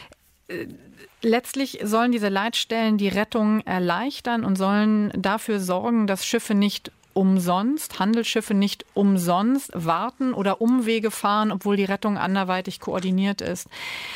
Letztlich sollen diese Leitstellen die Rettung erleichtern und sollen dafür sorgen, dass Schiffe nicht umsonst, Handelsschiffe nicht umsonst warten oder Umwege fahren, obwohl die Rettung anderweitig koordiniert ist.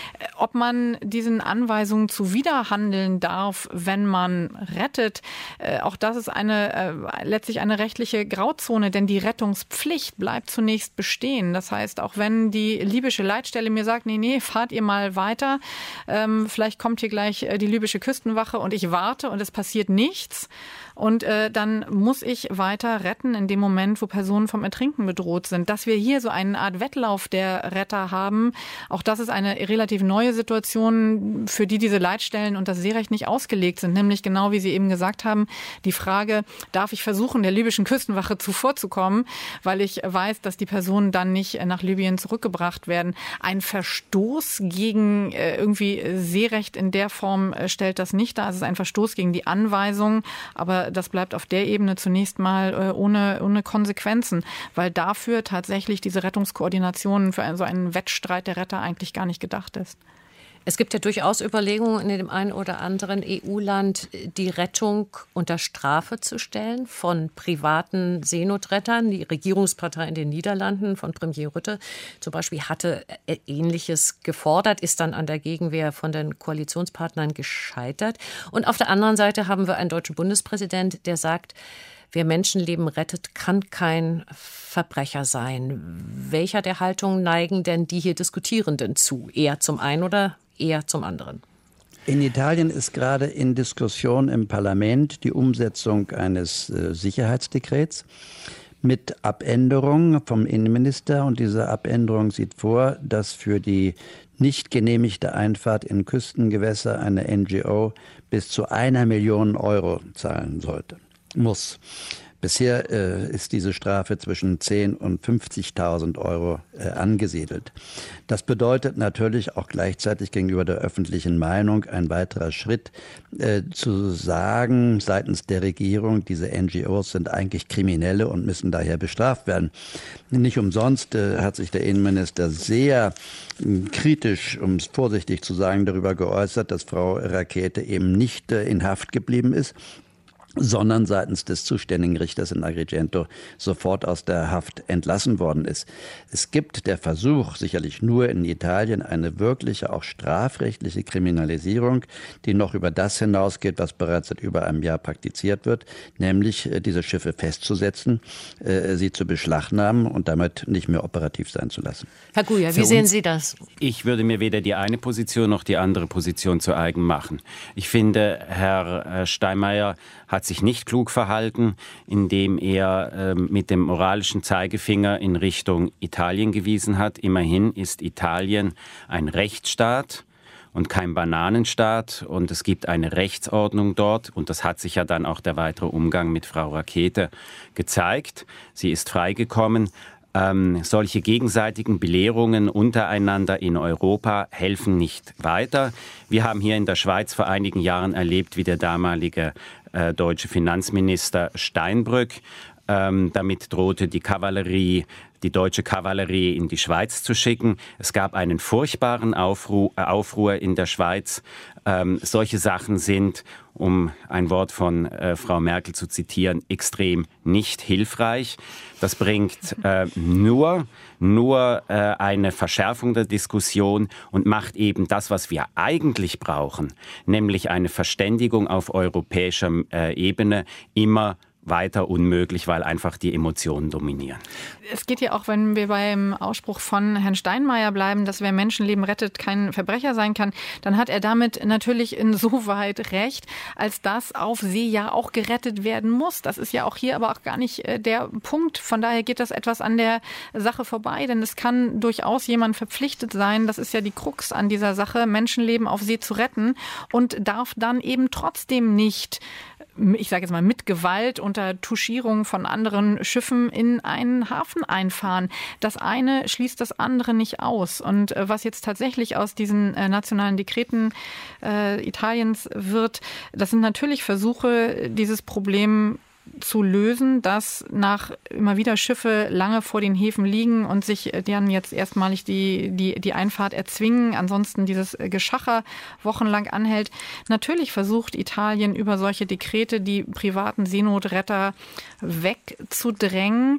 Ob man diesen Anweisungen zuwiderhandeln darf, wenn man rettet, auch das ist letztlich eine rechtliche Grauzone, denn die Rettungspflicht bleibt zunächst bestehen. Das heißt, auch wenn die libysche Leitstelle mir sagt, nee, fahrt ihr mal weiter, vielleicht kommt hier gleich die libysche Küstenwache und ich warte und es passiert nichts. Und dann muss ich weiter retten in dem Moment, wo Personen vom Ertrinken bedroht sind. Dass wir hier so eine Art Wettlauf der Retter haben, auch das ist eine relativ neue Situation, für die diese Leitstellen und das Seerecht nicht ausgelegt sind. Nämlich genau, wie Sie eben gesagt haben, die Frage, darf ich versuchen, der libyschen Küstenwache zuvorzukommen, weil ich weiß, dass die Personen dann nicht nach Libyen zurückgebracht werden. Ein Verstoß gegen irgendwie Seerecht in der Form stellt das nicht dar. Es ist ein Verstoß gegen die Anweisung, aber das bleibt auf der Ebene zunächst mal ohne Konsequenzen, weil dafür tatsächlich diese Rettungskoordination für so einen Wettstreit der Retter eigentlich gar nicht gedacht ist. Es gibt ja durchaus Überlegungen in dem einen oder anderen EU-Land, die Rettung unter Strafe zu stellen von privaten Seenotrettern. Die Regierungspartei in den Niederlanden von Premier Rutte zum Beispiel hatte Ähnliches gefordert, ist dann an der Gegenwehr von den Koalitionspartnern gescheitert. Und auf der anderen Seite haben wir einen deutschen Bundespräsident, der sagt, wer Menschenleben rettet, kann kein Verbrecher sein. Welcher der Haltungen neigen denn die hier Diskutierenden zu? Eher zum einen oder eher zum anderen? In Italien ist gerade in Diskussion im Parlament die Umsetzung eines Sicherheitsdekrets mit Abänderung vom Innenminister. Und diese Abänderung sieht vor, dass für die nicht genehmigte Einfahrt in Küstengewässer eine NGO bis zu 1 Million Euro zahlen muss. Bisher ist diese Strafe zwischen 10.000 und 50.000 Euro angesiedelt. Das bedeutet natürlich auch gleichzeitig gegenüber der öffentlichen Meinung ein weiterer Schritt, zu sagen seitens der Regierung, diese NGOs sind eigentlich Kriminelle und müssen daher bestraft werden. Nicht umsonst hat sich der Innenminister sehr kritisch, um es vorsichtig zu sagen, darüber geäußert, dass Frau Rackete eben nicht in Haft geblieben ist, sondern seitens des zuständigen Richters in Agrigento sofort aus der Haft entlassen worden ist. Es gibt der Versuch, sicherlich nur in Italien, eine wirkliche, auch strafrechtliche Kriminalisierung, die noch über das hinausgeht, was bereits seit über einem Jahr praktiziert wird, nämlich diese Schiffe festzusetzen, sie zu beschlagnahmen und damit nicht mehr operativ sein zu lassen. Herr Guja, wie sehen Sie das? Ich würde mir weder die eine Position noch die andere Position zu eigen machen. Ich finde, Herr Steinmeier hat sich nicht klug verhalten, indem er mit dem moralischen Zeigefinger in Richtung Italien gewiesen hat. Immerhin ist Italien ein Rechtsstaat und kein Bananenstaat und es gibt eine Rechtsordnung dort und das hat sich ja dann auch der weitere Umgang mit Frau Rackete gezeigt. Sie ist freigekommen. Solche gegenseitigen Belehrungen untereinander in Europa helfen nicht weiter. Wir haben hier in der Schweiz vor einigen Jahren erlebt, wie der damalige deutsche Finanzminister Steinbrück Damit drohte die deutsche Kavallerie in die Schweiz zu schicken. Es gab einen furchtbaren Aufruhr in der Schweiz. Solche Sachen sind, um ein Wort von Frau Merkel zu zitieren, extrem nicht hilfreich. Das bringt nur eine Verschärfung der Diskussion und macht eben das, was wir eigentlich brauchen, nämlich eine Verständigung auf europäischer Ebene, immer weiter unmöglich, weil einfach die Emotionen dominieren. Es geht ja auch, wenn wir beim Ausspruch von Herrn Steinmeier bleiben, dass wer Menschenleben rettet, kein Verbrecher sein kann, dann hat er damit natürlich insoweit recht, als dass auf See ja auch gerettet werden muss. Das ist ja auch hier aber auch gar nicht der Punkt. Von daher geht das etwas an der Sache vorbei, denn es kann durchaus jemand verpflichtet sein, das ist ja die Krux an dieser Sache, Menschenleben auf See zu retten und darf dann eben trotzdem nicht, ich sage jetzt mal mit Gewalt unter Touchierung von anderen Schiffen in einen Hafen einfahren. Das eine schließt das andere nicht aus. Und was jetzt tatsächlich aus diesen nationalen Dekreten Italiens wird, das sind natürlich Versuche, dieses Problem zu lösen, dass nach immer wieder Schiffe lange vor den Häfen liegen und sich dann jetzt erstmalig die Einfahrt erzwingen, ansonsten dieses Geschacher wochenlang anhält. Natürlich versucht Italien über solche Dekrete die privaten Seenotretter wegzudrängen.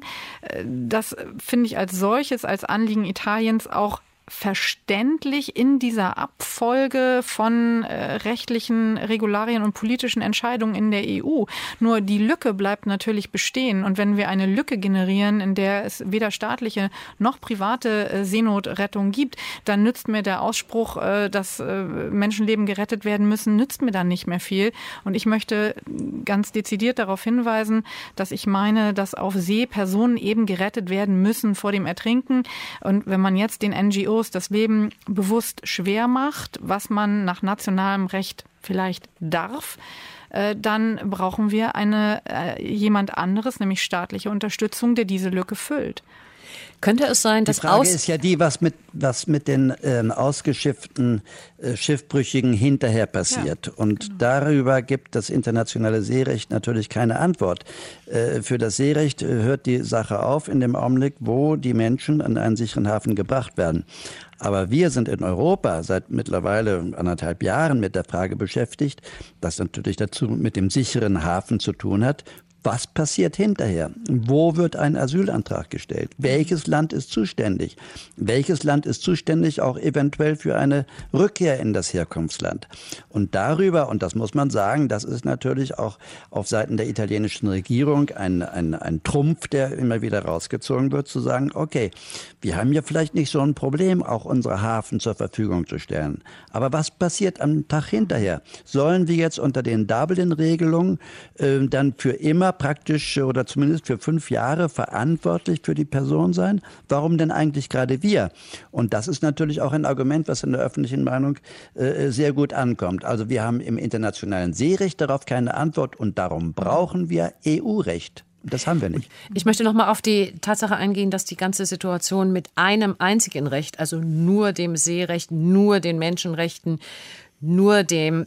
Das finde ich als solches, als Anliegen Italiens auch verständlich in dieser Abfolge von rechtlichen Regularien und politischen Entscheidungen in der EU. Nur die Lücke bleibt natürlich bestehen. Und wenn wir eine Lücke generieren, in der es weder staatliche noch private Seenotrettung gibt, dann nützt mir der Ausspruch, dass Menschenleben gerettet werden müssen, nützt mir dann nicht mehr viel. Und ich möchte ganz dezidiert darauf hinweisen, dass ich meine, dass auf See Personen eben gerettet werden müssen vor dem Ertrinken. Und wenn man jetzt den NGOs das Leben bewusst schwer macht, was man nach nationalem Recht vielleicht darf, dann brauchen wir jemand anderes, nämlich staatliche Unterstützung, der diese Lücke füllt. Könnte es sein, dass die Frage ist ja die, was mit den ausgeschifften Schiffbrüchigen hinterher passiert. Ja, und genau. Darüber gibt das internationale Seerecht natürlich keine Antwort. Für das Seerecht hört die Sache auf in dem Augenblick, wo die Menschen an einen sicheren Hafen gebracht werden. Aber wir sind in Europa seit mittlerweile 1,5 Jahren mit der Frage beschäftigt, das natürlich dazu mit dem sicheren Hafen zu tun hat. Was passiert hinterher? Wo wird ein Asylantrag gestellt? Welches Land ist zuständig? Welches Land ist zuständig auch eventuell für eine Rückkehr in das Herkunftsland? Und darüber, und das muss man sagen, das ist natürlich auch auf Seiten der italienischen Regierung ein Trumpf, der immer wieder rausgezogen wird, zu sagen, okay, wir haben ja vielleicht nicht so ein Problem, auch unsere Hafen zur Verfügung zu stellen. Aber was passiert am Tag hinterher? Sollen wir jetzt unter den Dublin-Regelungen dann für immer praktisch oder zumindest für 5 Jahre verantwortlich für die Person sein? Warum denn eigentlich gerade wir? Und das ist natürlich auch ein Argument, was in der öffentlichen Meinung sehr gut ankommt. Also wir haben im internationalen Seerecht darauf keine Antwort und darum brauchen wir EU-Recht. Das haben wir nicht. Ich möchte noch mal auf die Tatsache eingehen, dass die ganze Situation mit einem einzigen Recht, also nur dem Seerecht, nur den Menschenrechten, nur dem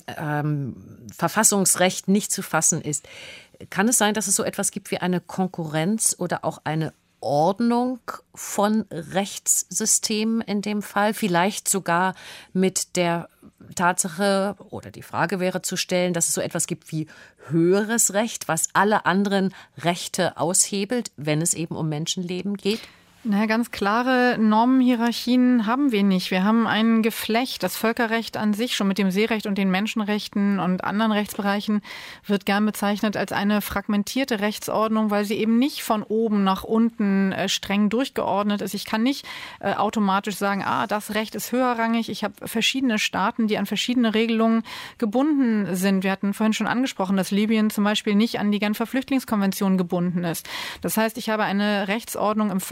Verfassungsrecht nicht zu fassen ist. Kann es sein, dass es so etwas gibt wie eine Konkurrenz oder auch eine Ordnung von Rechtssystemen in dem Fall? Vielleicht sogar mit der Tatsache oder die Frage wäre zu stellen, dass es so etwas gibt wie höheres Recht, was alle anderen Rechte aushebelt, wenn es eben um Menschenleben geht? Na, ganz klare Normenhierarchien haben wir nicht. Wir haben ein Geflecht. Das Völkerrecht an sich, schon mit dem Seerecht und den Menschenrechten und anderen Rechtsbereichen, wird gern bezeichnet als eine fragmentierte Rechtsordnung, weil sie eben nicht von oben nach unten streng durchgeordnet ist. Ich kann nicht automatisch sagen, das Recht ist höherrangig. Ich habe verschiedene Staaten, die an verschiedene Regelungen gebunden sind. Wir hatten vorhin schon angesprochen, dass Libyen zum Beispiel nicht an die Genfer Flüchtlingskonvention gebunden ist. Das heißt, ich habe eine Rechtsordnung im Völkerrecht,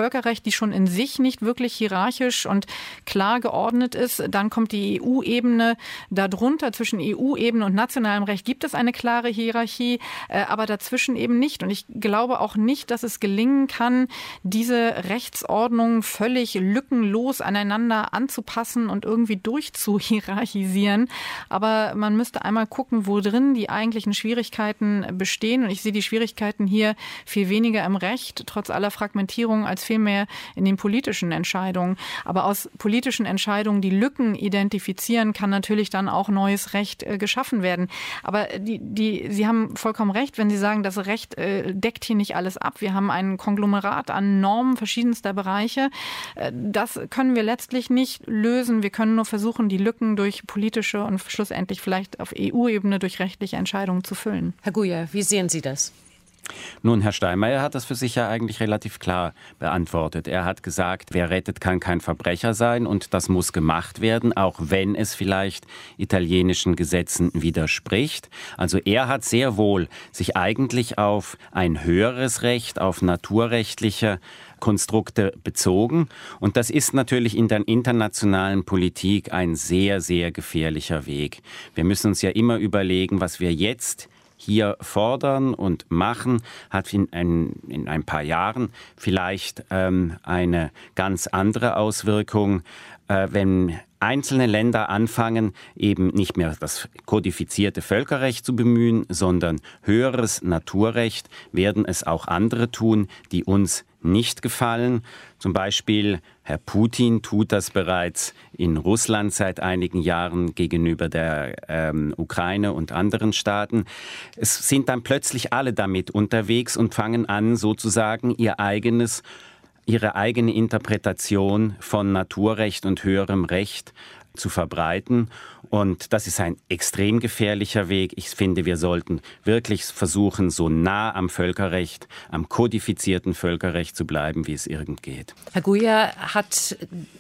Recht, die schon in sich nicht wirklich hierarchisch und klar geordnet ist. Dann kommt die EU-Ebene. Darunter zwischen EU-Ebene und nationalem Recht gibt es eine klare Hierarchie, aber dazwischen eben nicht. Und ich glaube auch nicht, dass es gelingen kann, diese Rechtsordnung völlig lückenlos aneinander anzupassen und irgendwie durchzuhierarchisieren. Aber man müsste einmal gucken, wo drin die eigentlichen Schwierigkeiten bestehen. Und ich sehe die Schwierigkeiten hier viel weniger im Recht, trotz aller Fragmentierung, als vielmehr in den politischen Entscheidungen. Aber aus politischen Entscheidungen die Lücken identifizieren, kann natürlich dann auch neues Recht geschaffen werden. Aber Sie haben vollkommen recht, wenn Sie sagen, das Recht deckt hier nicht alles ab. Wir haben ein Konglomerat an Normen verschiedenster Bereiche. Das können wir letztlich nicht lösen. Wir können nur versuchen, die Lücken durch politische und schlussendlich vielleicht auf EU-Ebene durch rechtliche Entscheidungen zu füllen. Herr Guyer, wie sehen Sie das? Nun, Herr Steinmeier hat das für sich ja eigentlich relativ klar beantwortet. Er hat gesagt, wer rettet, kann kein Verbrecher sein und das muss gemacht werden, auch wenn es vielleicht italienischen Gesetzen widerspricht. Also er hat sehr wohl sich eigentlich auf ein höheres Recht, auf naturrechtliche Konstrukte bezogen. Und das ist natürlich in der internationalen Politik ein sehr, sehr gefährlicher Weg. Wir müssen uns ja immer überlegen, was wir jetzt hier fordern und machen, hat in ein paar Jahren vielleicht eine ganz andere Auswirkung, wenn einzelne Länder anfangen, eben nicht mehr das kodifizierte Völkerrecht zu bemühen, sondern höheres Naturrecht, werden es auch andere tun, die uns nicht gefallen. Zum Beispiel Herr Putin tut das bereits in Russland seit einigen Jahren gegenüber der Ukraine und anderen Staaten. Es sind dann plötzlich alle damit unterwegs und fangen an, sozusagen ihre eigene Interpretation von Naturrecht und höherem Recht zu verbreiten. Und das ist ein extrem gefährlicher Weg. Ich finde, wir sollten wirklich versuchen, so nah am Völkerrecht, am kodifizierten Völkerrecht zu bleiben, wie es irgend geht. Herr Guyer hat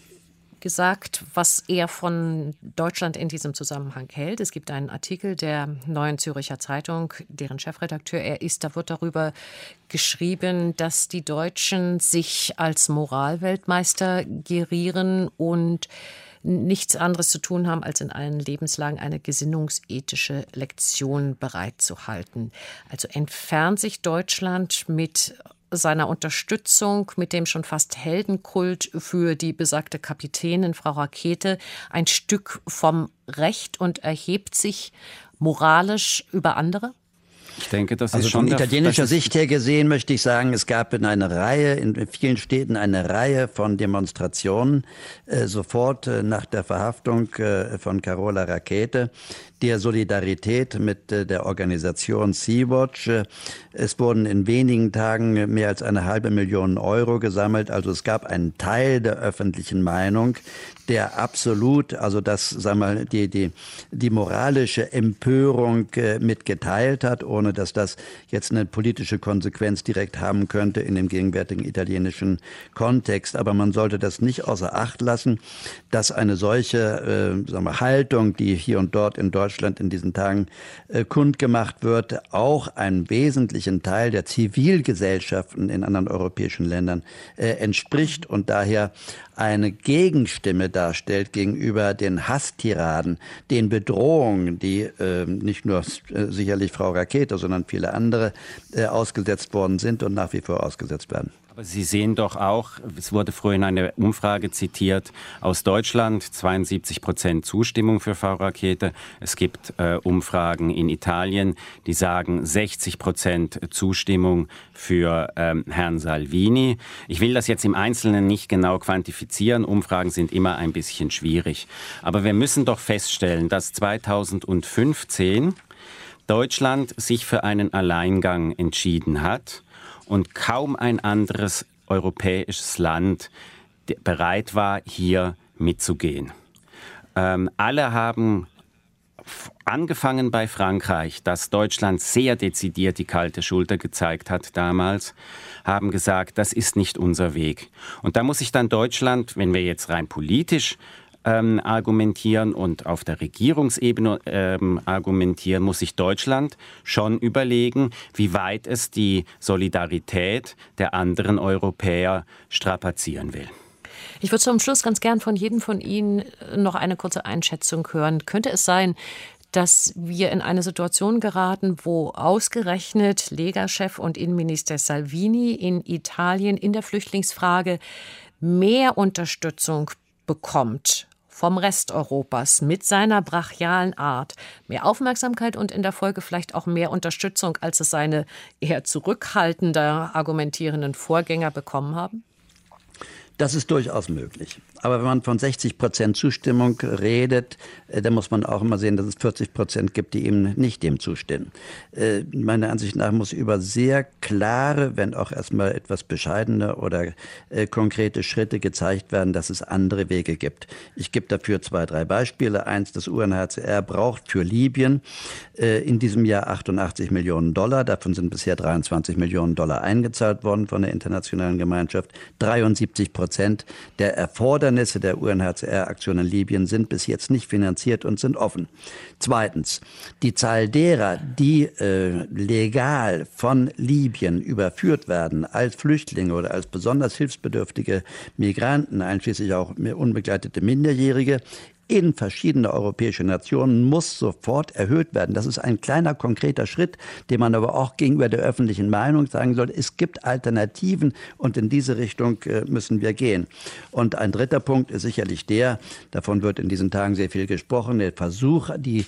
gesagt, was er von Deutschland in diesem Zusammenhang hält. Es gibt einen Artikel der Neuen Zürcher Zeitung, deren Chefredakteur er ist. Da wird darüber geschrieben, dass die Deutschen sich als Moralweltmeister gerieren und nichts anderes zu tun haben, als in allen Lebenslagen eine gesinnungsethische Lektion bereitzuhalten. Also entfernt sich Deutschland mit seiner Unterstützung, mit dem schon fast Heldenkult für die besagte Kapitänin Frau Rakete ein Stück vom Recht und erhebt sich moralisch über andere? Ich denke, das also ist schon von italienischer Sicht her gesehen, möchte ich sagen, es gab in vielen Städten eine Reihe von Demonstrationen, sofort nach der Verhaftung von Carola Rackete, der Solidarität mit der Organisation Sea-Watch. Es wurden in wenigen Tagen mehr als 500.000 Euro gesammelt. Also es gab einen Teil der öffentlichen Meinung, der absolut, also das, sagen wir mal, die moralische Empörung mitgeteilt hat, ohne dass das jetzt eine politische Konsequenz direkt haben könnte in dem gegenwärtigen italienischen Kontext. Aber man sollte das nicht außer Acht lassen, dass eine solche sagen wir, Haltung, die hier und dort in Deutschland in diesen Tagen kundgemacht wird, auch einen wesentlichen Teil der Zivilgesellschaften in anderen europäischen Ländern entspricht und daher eine Gegenstimme darstellt gegenüber den Hasstiraden, den Bedrohungen, die nicht nur sicherlich Frau Rakete, sondern viele andere ausgesetzt worden sind und nach wie vor ausgesetzt werden. Aber Sie sehen doch auch, es wurde vorhin eine Umfrage zitiert aus Deutschland, 72% Zustimmung für Frau Rakete. Es gibt Umfragen in Italien, die sagen 60% Zustimmung für Herrn Salvini. Ich will das jetzt im Einzelnen nicht genau quantifizieren. Umfragen sind immer ein bisschen schwierig. Aber wir müssen doch feststellen, dass 2015 Deutschland sich für einen Alleingang entschieden hat und kaum ein anderes europäisches Land bereit war, hier mitzugehen. Alle haben angefangen bei Frankreich, das Deutschland sehr dezidiert die kalte Schulter gezeigt hat damals, haben gesagt, das ist nicht unser Weg. Und da muss sich dann Deutschland, wenn wir jetzt rein politisch argumentieren und auf der Regierungsebene argumentieren, muss sich Deutschland schon überlegen, wie weit es die Solidarität der anderen Europäer strapazieren will. Ich würde zum Schluss ganz gern von jedem von Ihnen noch eine kurze Einschätzung hören. Könnte es sein, dass wir in eine Situation geraten, wo ausgerechnet Lega-Chef und Innenminister Salvini in Italien in der Flüchtlingsfrage mehr Unterstützung bekommt vom Rest Europas mit seiner brachialen Art, mehr Aufmerksamkeit und in der Folge vielleicht auch mehr Unterstützung, als es seine eher zurückhaltender argumentierenden Vorgänger bekommen haben? Das ist durchaus möglich. Aber wenn man von 60% Zustimmung redet, dann muss man auch immer sehen, dass es 40% gibt, die eben nicht dem zustimmen. Meiner Ansicht nach muss über sehr klare, wenn auch erstmal etwas bescheidene oder konkrete Schritte gezeigt werden, dass es andere Wege gibt. Ich gebe dafür 2, 3 Beispiele. Eins, das UNHCR braucht für Libyen in diesem Jahr 88 Millionen $. Davon sind bisher 23 Millionen $ eingezahlt worden von der internationalen Gemeinschaft. 73% der Erfordernisse der UNHCR-Aktion in Libyen sind bis jetzt nicht finanziert und sind offen. Zweitens, die Zahl derer, die legal von Libyen überführt werden als Flüchtlinge oder als besonders hilfsbedürftige Migranten, einschließlich auch unbegleitete Minderjährige, in verschiedene europäische Nationen muss sofort erhöht werden. Das ist ein kleiner, konkreter Schritt, den man aber auch gegenüber der öffentlichen Meinung sagen sollte. Es gibt Alternativen und in diese Richtung müssen wir gehen. Und ein dritter Punkt ist sicherlich der, davon wird in diesen Tagen sehr viel gesprochen, der Versuch,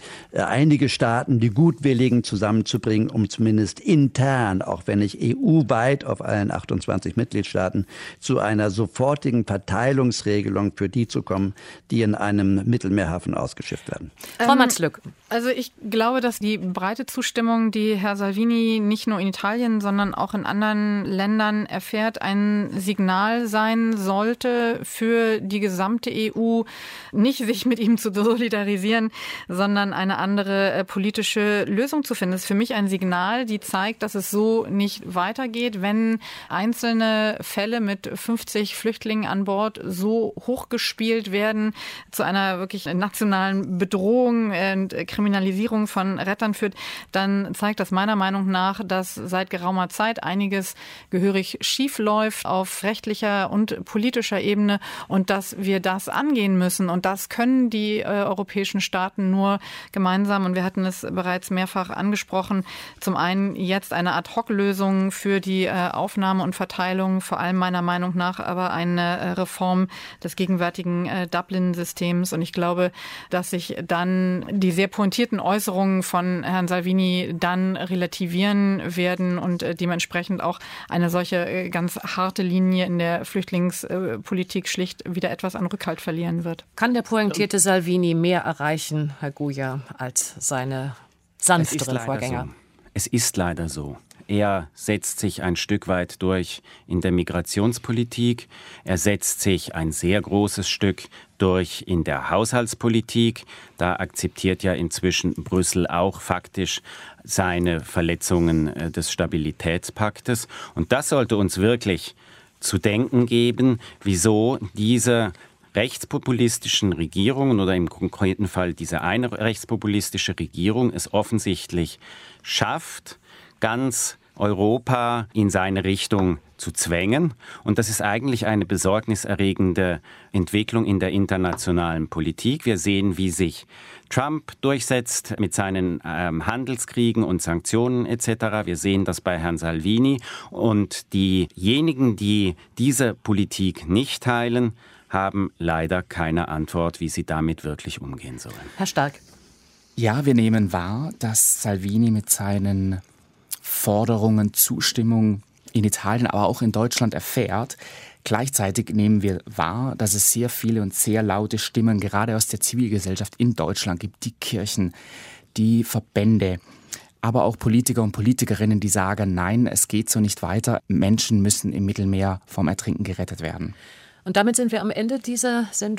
einige Staaten, die Gutwilligen zusammenzubringen, um zumindest intern, auch wenn nicht EU-weit auf allen 28 Mitgliedstaaten, zu einer sofortigen Verteilungsregelung für die zu kommen, die in einem Mittelmeerhafen ausgeschifft werden. Frau Matzlück. Also ich glaube, dass die breite Zustimmung, die Herr Salvini nicht nur in Italien, sondern auch in anderen Ländern erfährt, ein Signal sein sollte für die gesamte EU, nicht sich mit ihm zu solidarisieren, sondern eine andere politische Lösung zu finden. Das ist für mich ein Signal, die zeigt, dass es so nicht weitergeht, wenn einzelne Fälle mit 50 Flüchtlingen an Bord so hochgespielt werden, zu einer wirklich nationalen Bedrohung und Kriminalisierung von Rettern führt, dann zeigt das meiner Meinung nach, dass seit geraumer Zeit einiges gehörig schief läuft auf rechtlicher und politischer Ebene und dass wir das angehen müssen. Und das können die europäischen Staaten nur gemeinsam. Und wir hatten es bereits mehrfach angesprochen. Zum einen jetzt eine Ad-hoc-Lösung für die Aufnahme und Verteilung, vor allem meiner Meinung nach aber eine Reform des gegenwärtigen Dublin-Systems. Und ich glaube, dass sich dann die sehr pointierten Äußerungen von Herrn Salvini dann relativieren werden und dementsprechend auch eine solche ganz harte Linie in der Flüchtlingspolitik schlicht wieder etwas an Rückhalt verlieren wird. Kann der pointierte Salvini mehr erreichen, Herr Goya, als seine sanfteren Vorgänger? Es ist leider so. Er setzt sich ein Stück weit durch in der Migrationspolitik. Er setzt sich ein sehr großes Stück durch in der Haushaltspolitik. Da akzeptiert ja inzwischen Brüssel auch faktisch seine Verletzungen des Stabilitätspaktes. Und das sollte uns wirklich zu denken geben, wieso diese rechtspopulistischen Regierungen oder im konkreten Fall diese eine rechtspopulistische Regierung es offensichtlich schafft, ganz Europa in seine Richtung zu zwängen. Und das ist eigentlich eine besorgniserregende Entwicklung in der internationalen Politik. Wir sehen, wie sich Trump durchsetzt mit seinen Handelskriegen und Sanktionen etc. Wir sehen das bei Herrn Salvini. Und diejenigen, die diese Politik nicht teilen, haben leider keine Antwort, wie sie damit wirklich umgehen sollen. Herr Stark. Ja, wir nehmen wahr, dass Salvini mit seinen Forderungen Zustimmung in Italien, aber auch in Deutschland erfährt. Gleichzeitig nehmen wir wahr, dass es sehr viele und sehr laute Stimmen gerade aus der Zivilgesellschaft in Deutschland gibt, die Kirchen, die Verbände, aber auch Politiker und Politikerinnen, die sagen, nein, es geht so nicht weiter. Menschen müssen im Mittelmeer vom Ertrinken gerettet werden. Und damit sind wir am Ende dieser Sendung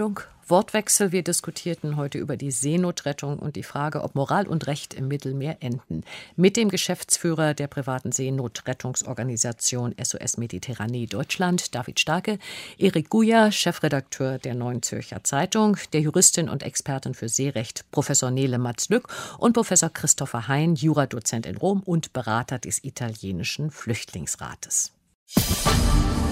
Wortwechsel. Wir diskutierten heute über die Seenotrettung und die Frage, ob Moral und Recht im Mittelmeer enden. Mit dem Geschäftsführer der privaten Seenotrettungsorganisation SOS Mediterranee Deutschland, David Starke, Erik Guja, Chefredakteur der Neuen Zürcher Zeitung, der Juristin und Expertin für Seerecht Professor Nele Matz-Lück und Professor Christopher Hein, Juradozent in Rom und Berater des italienischen Flüchtlingsrates.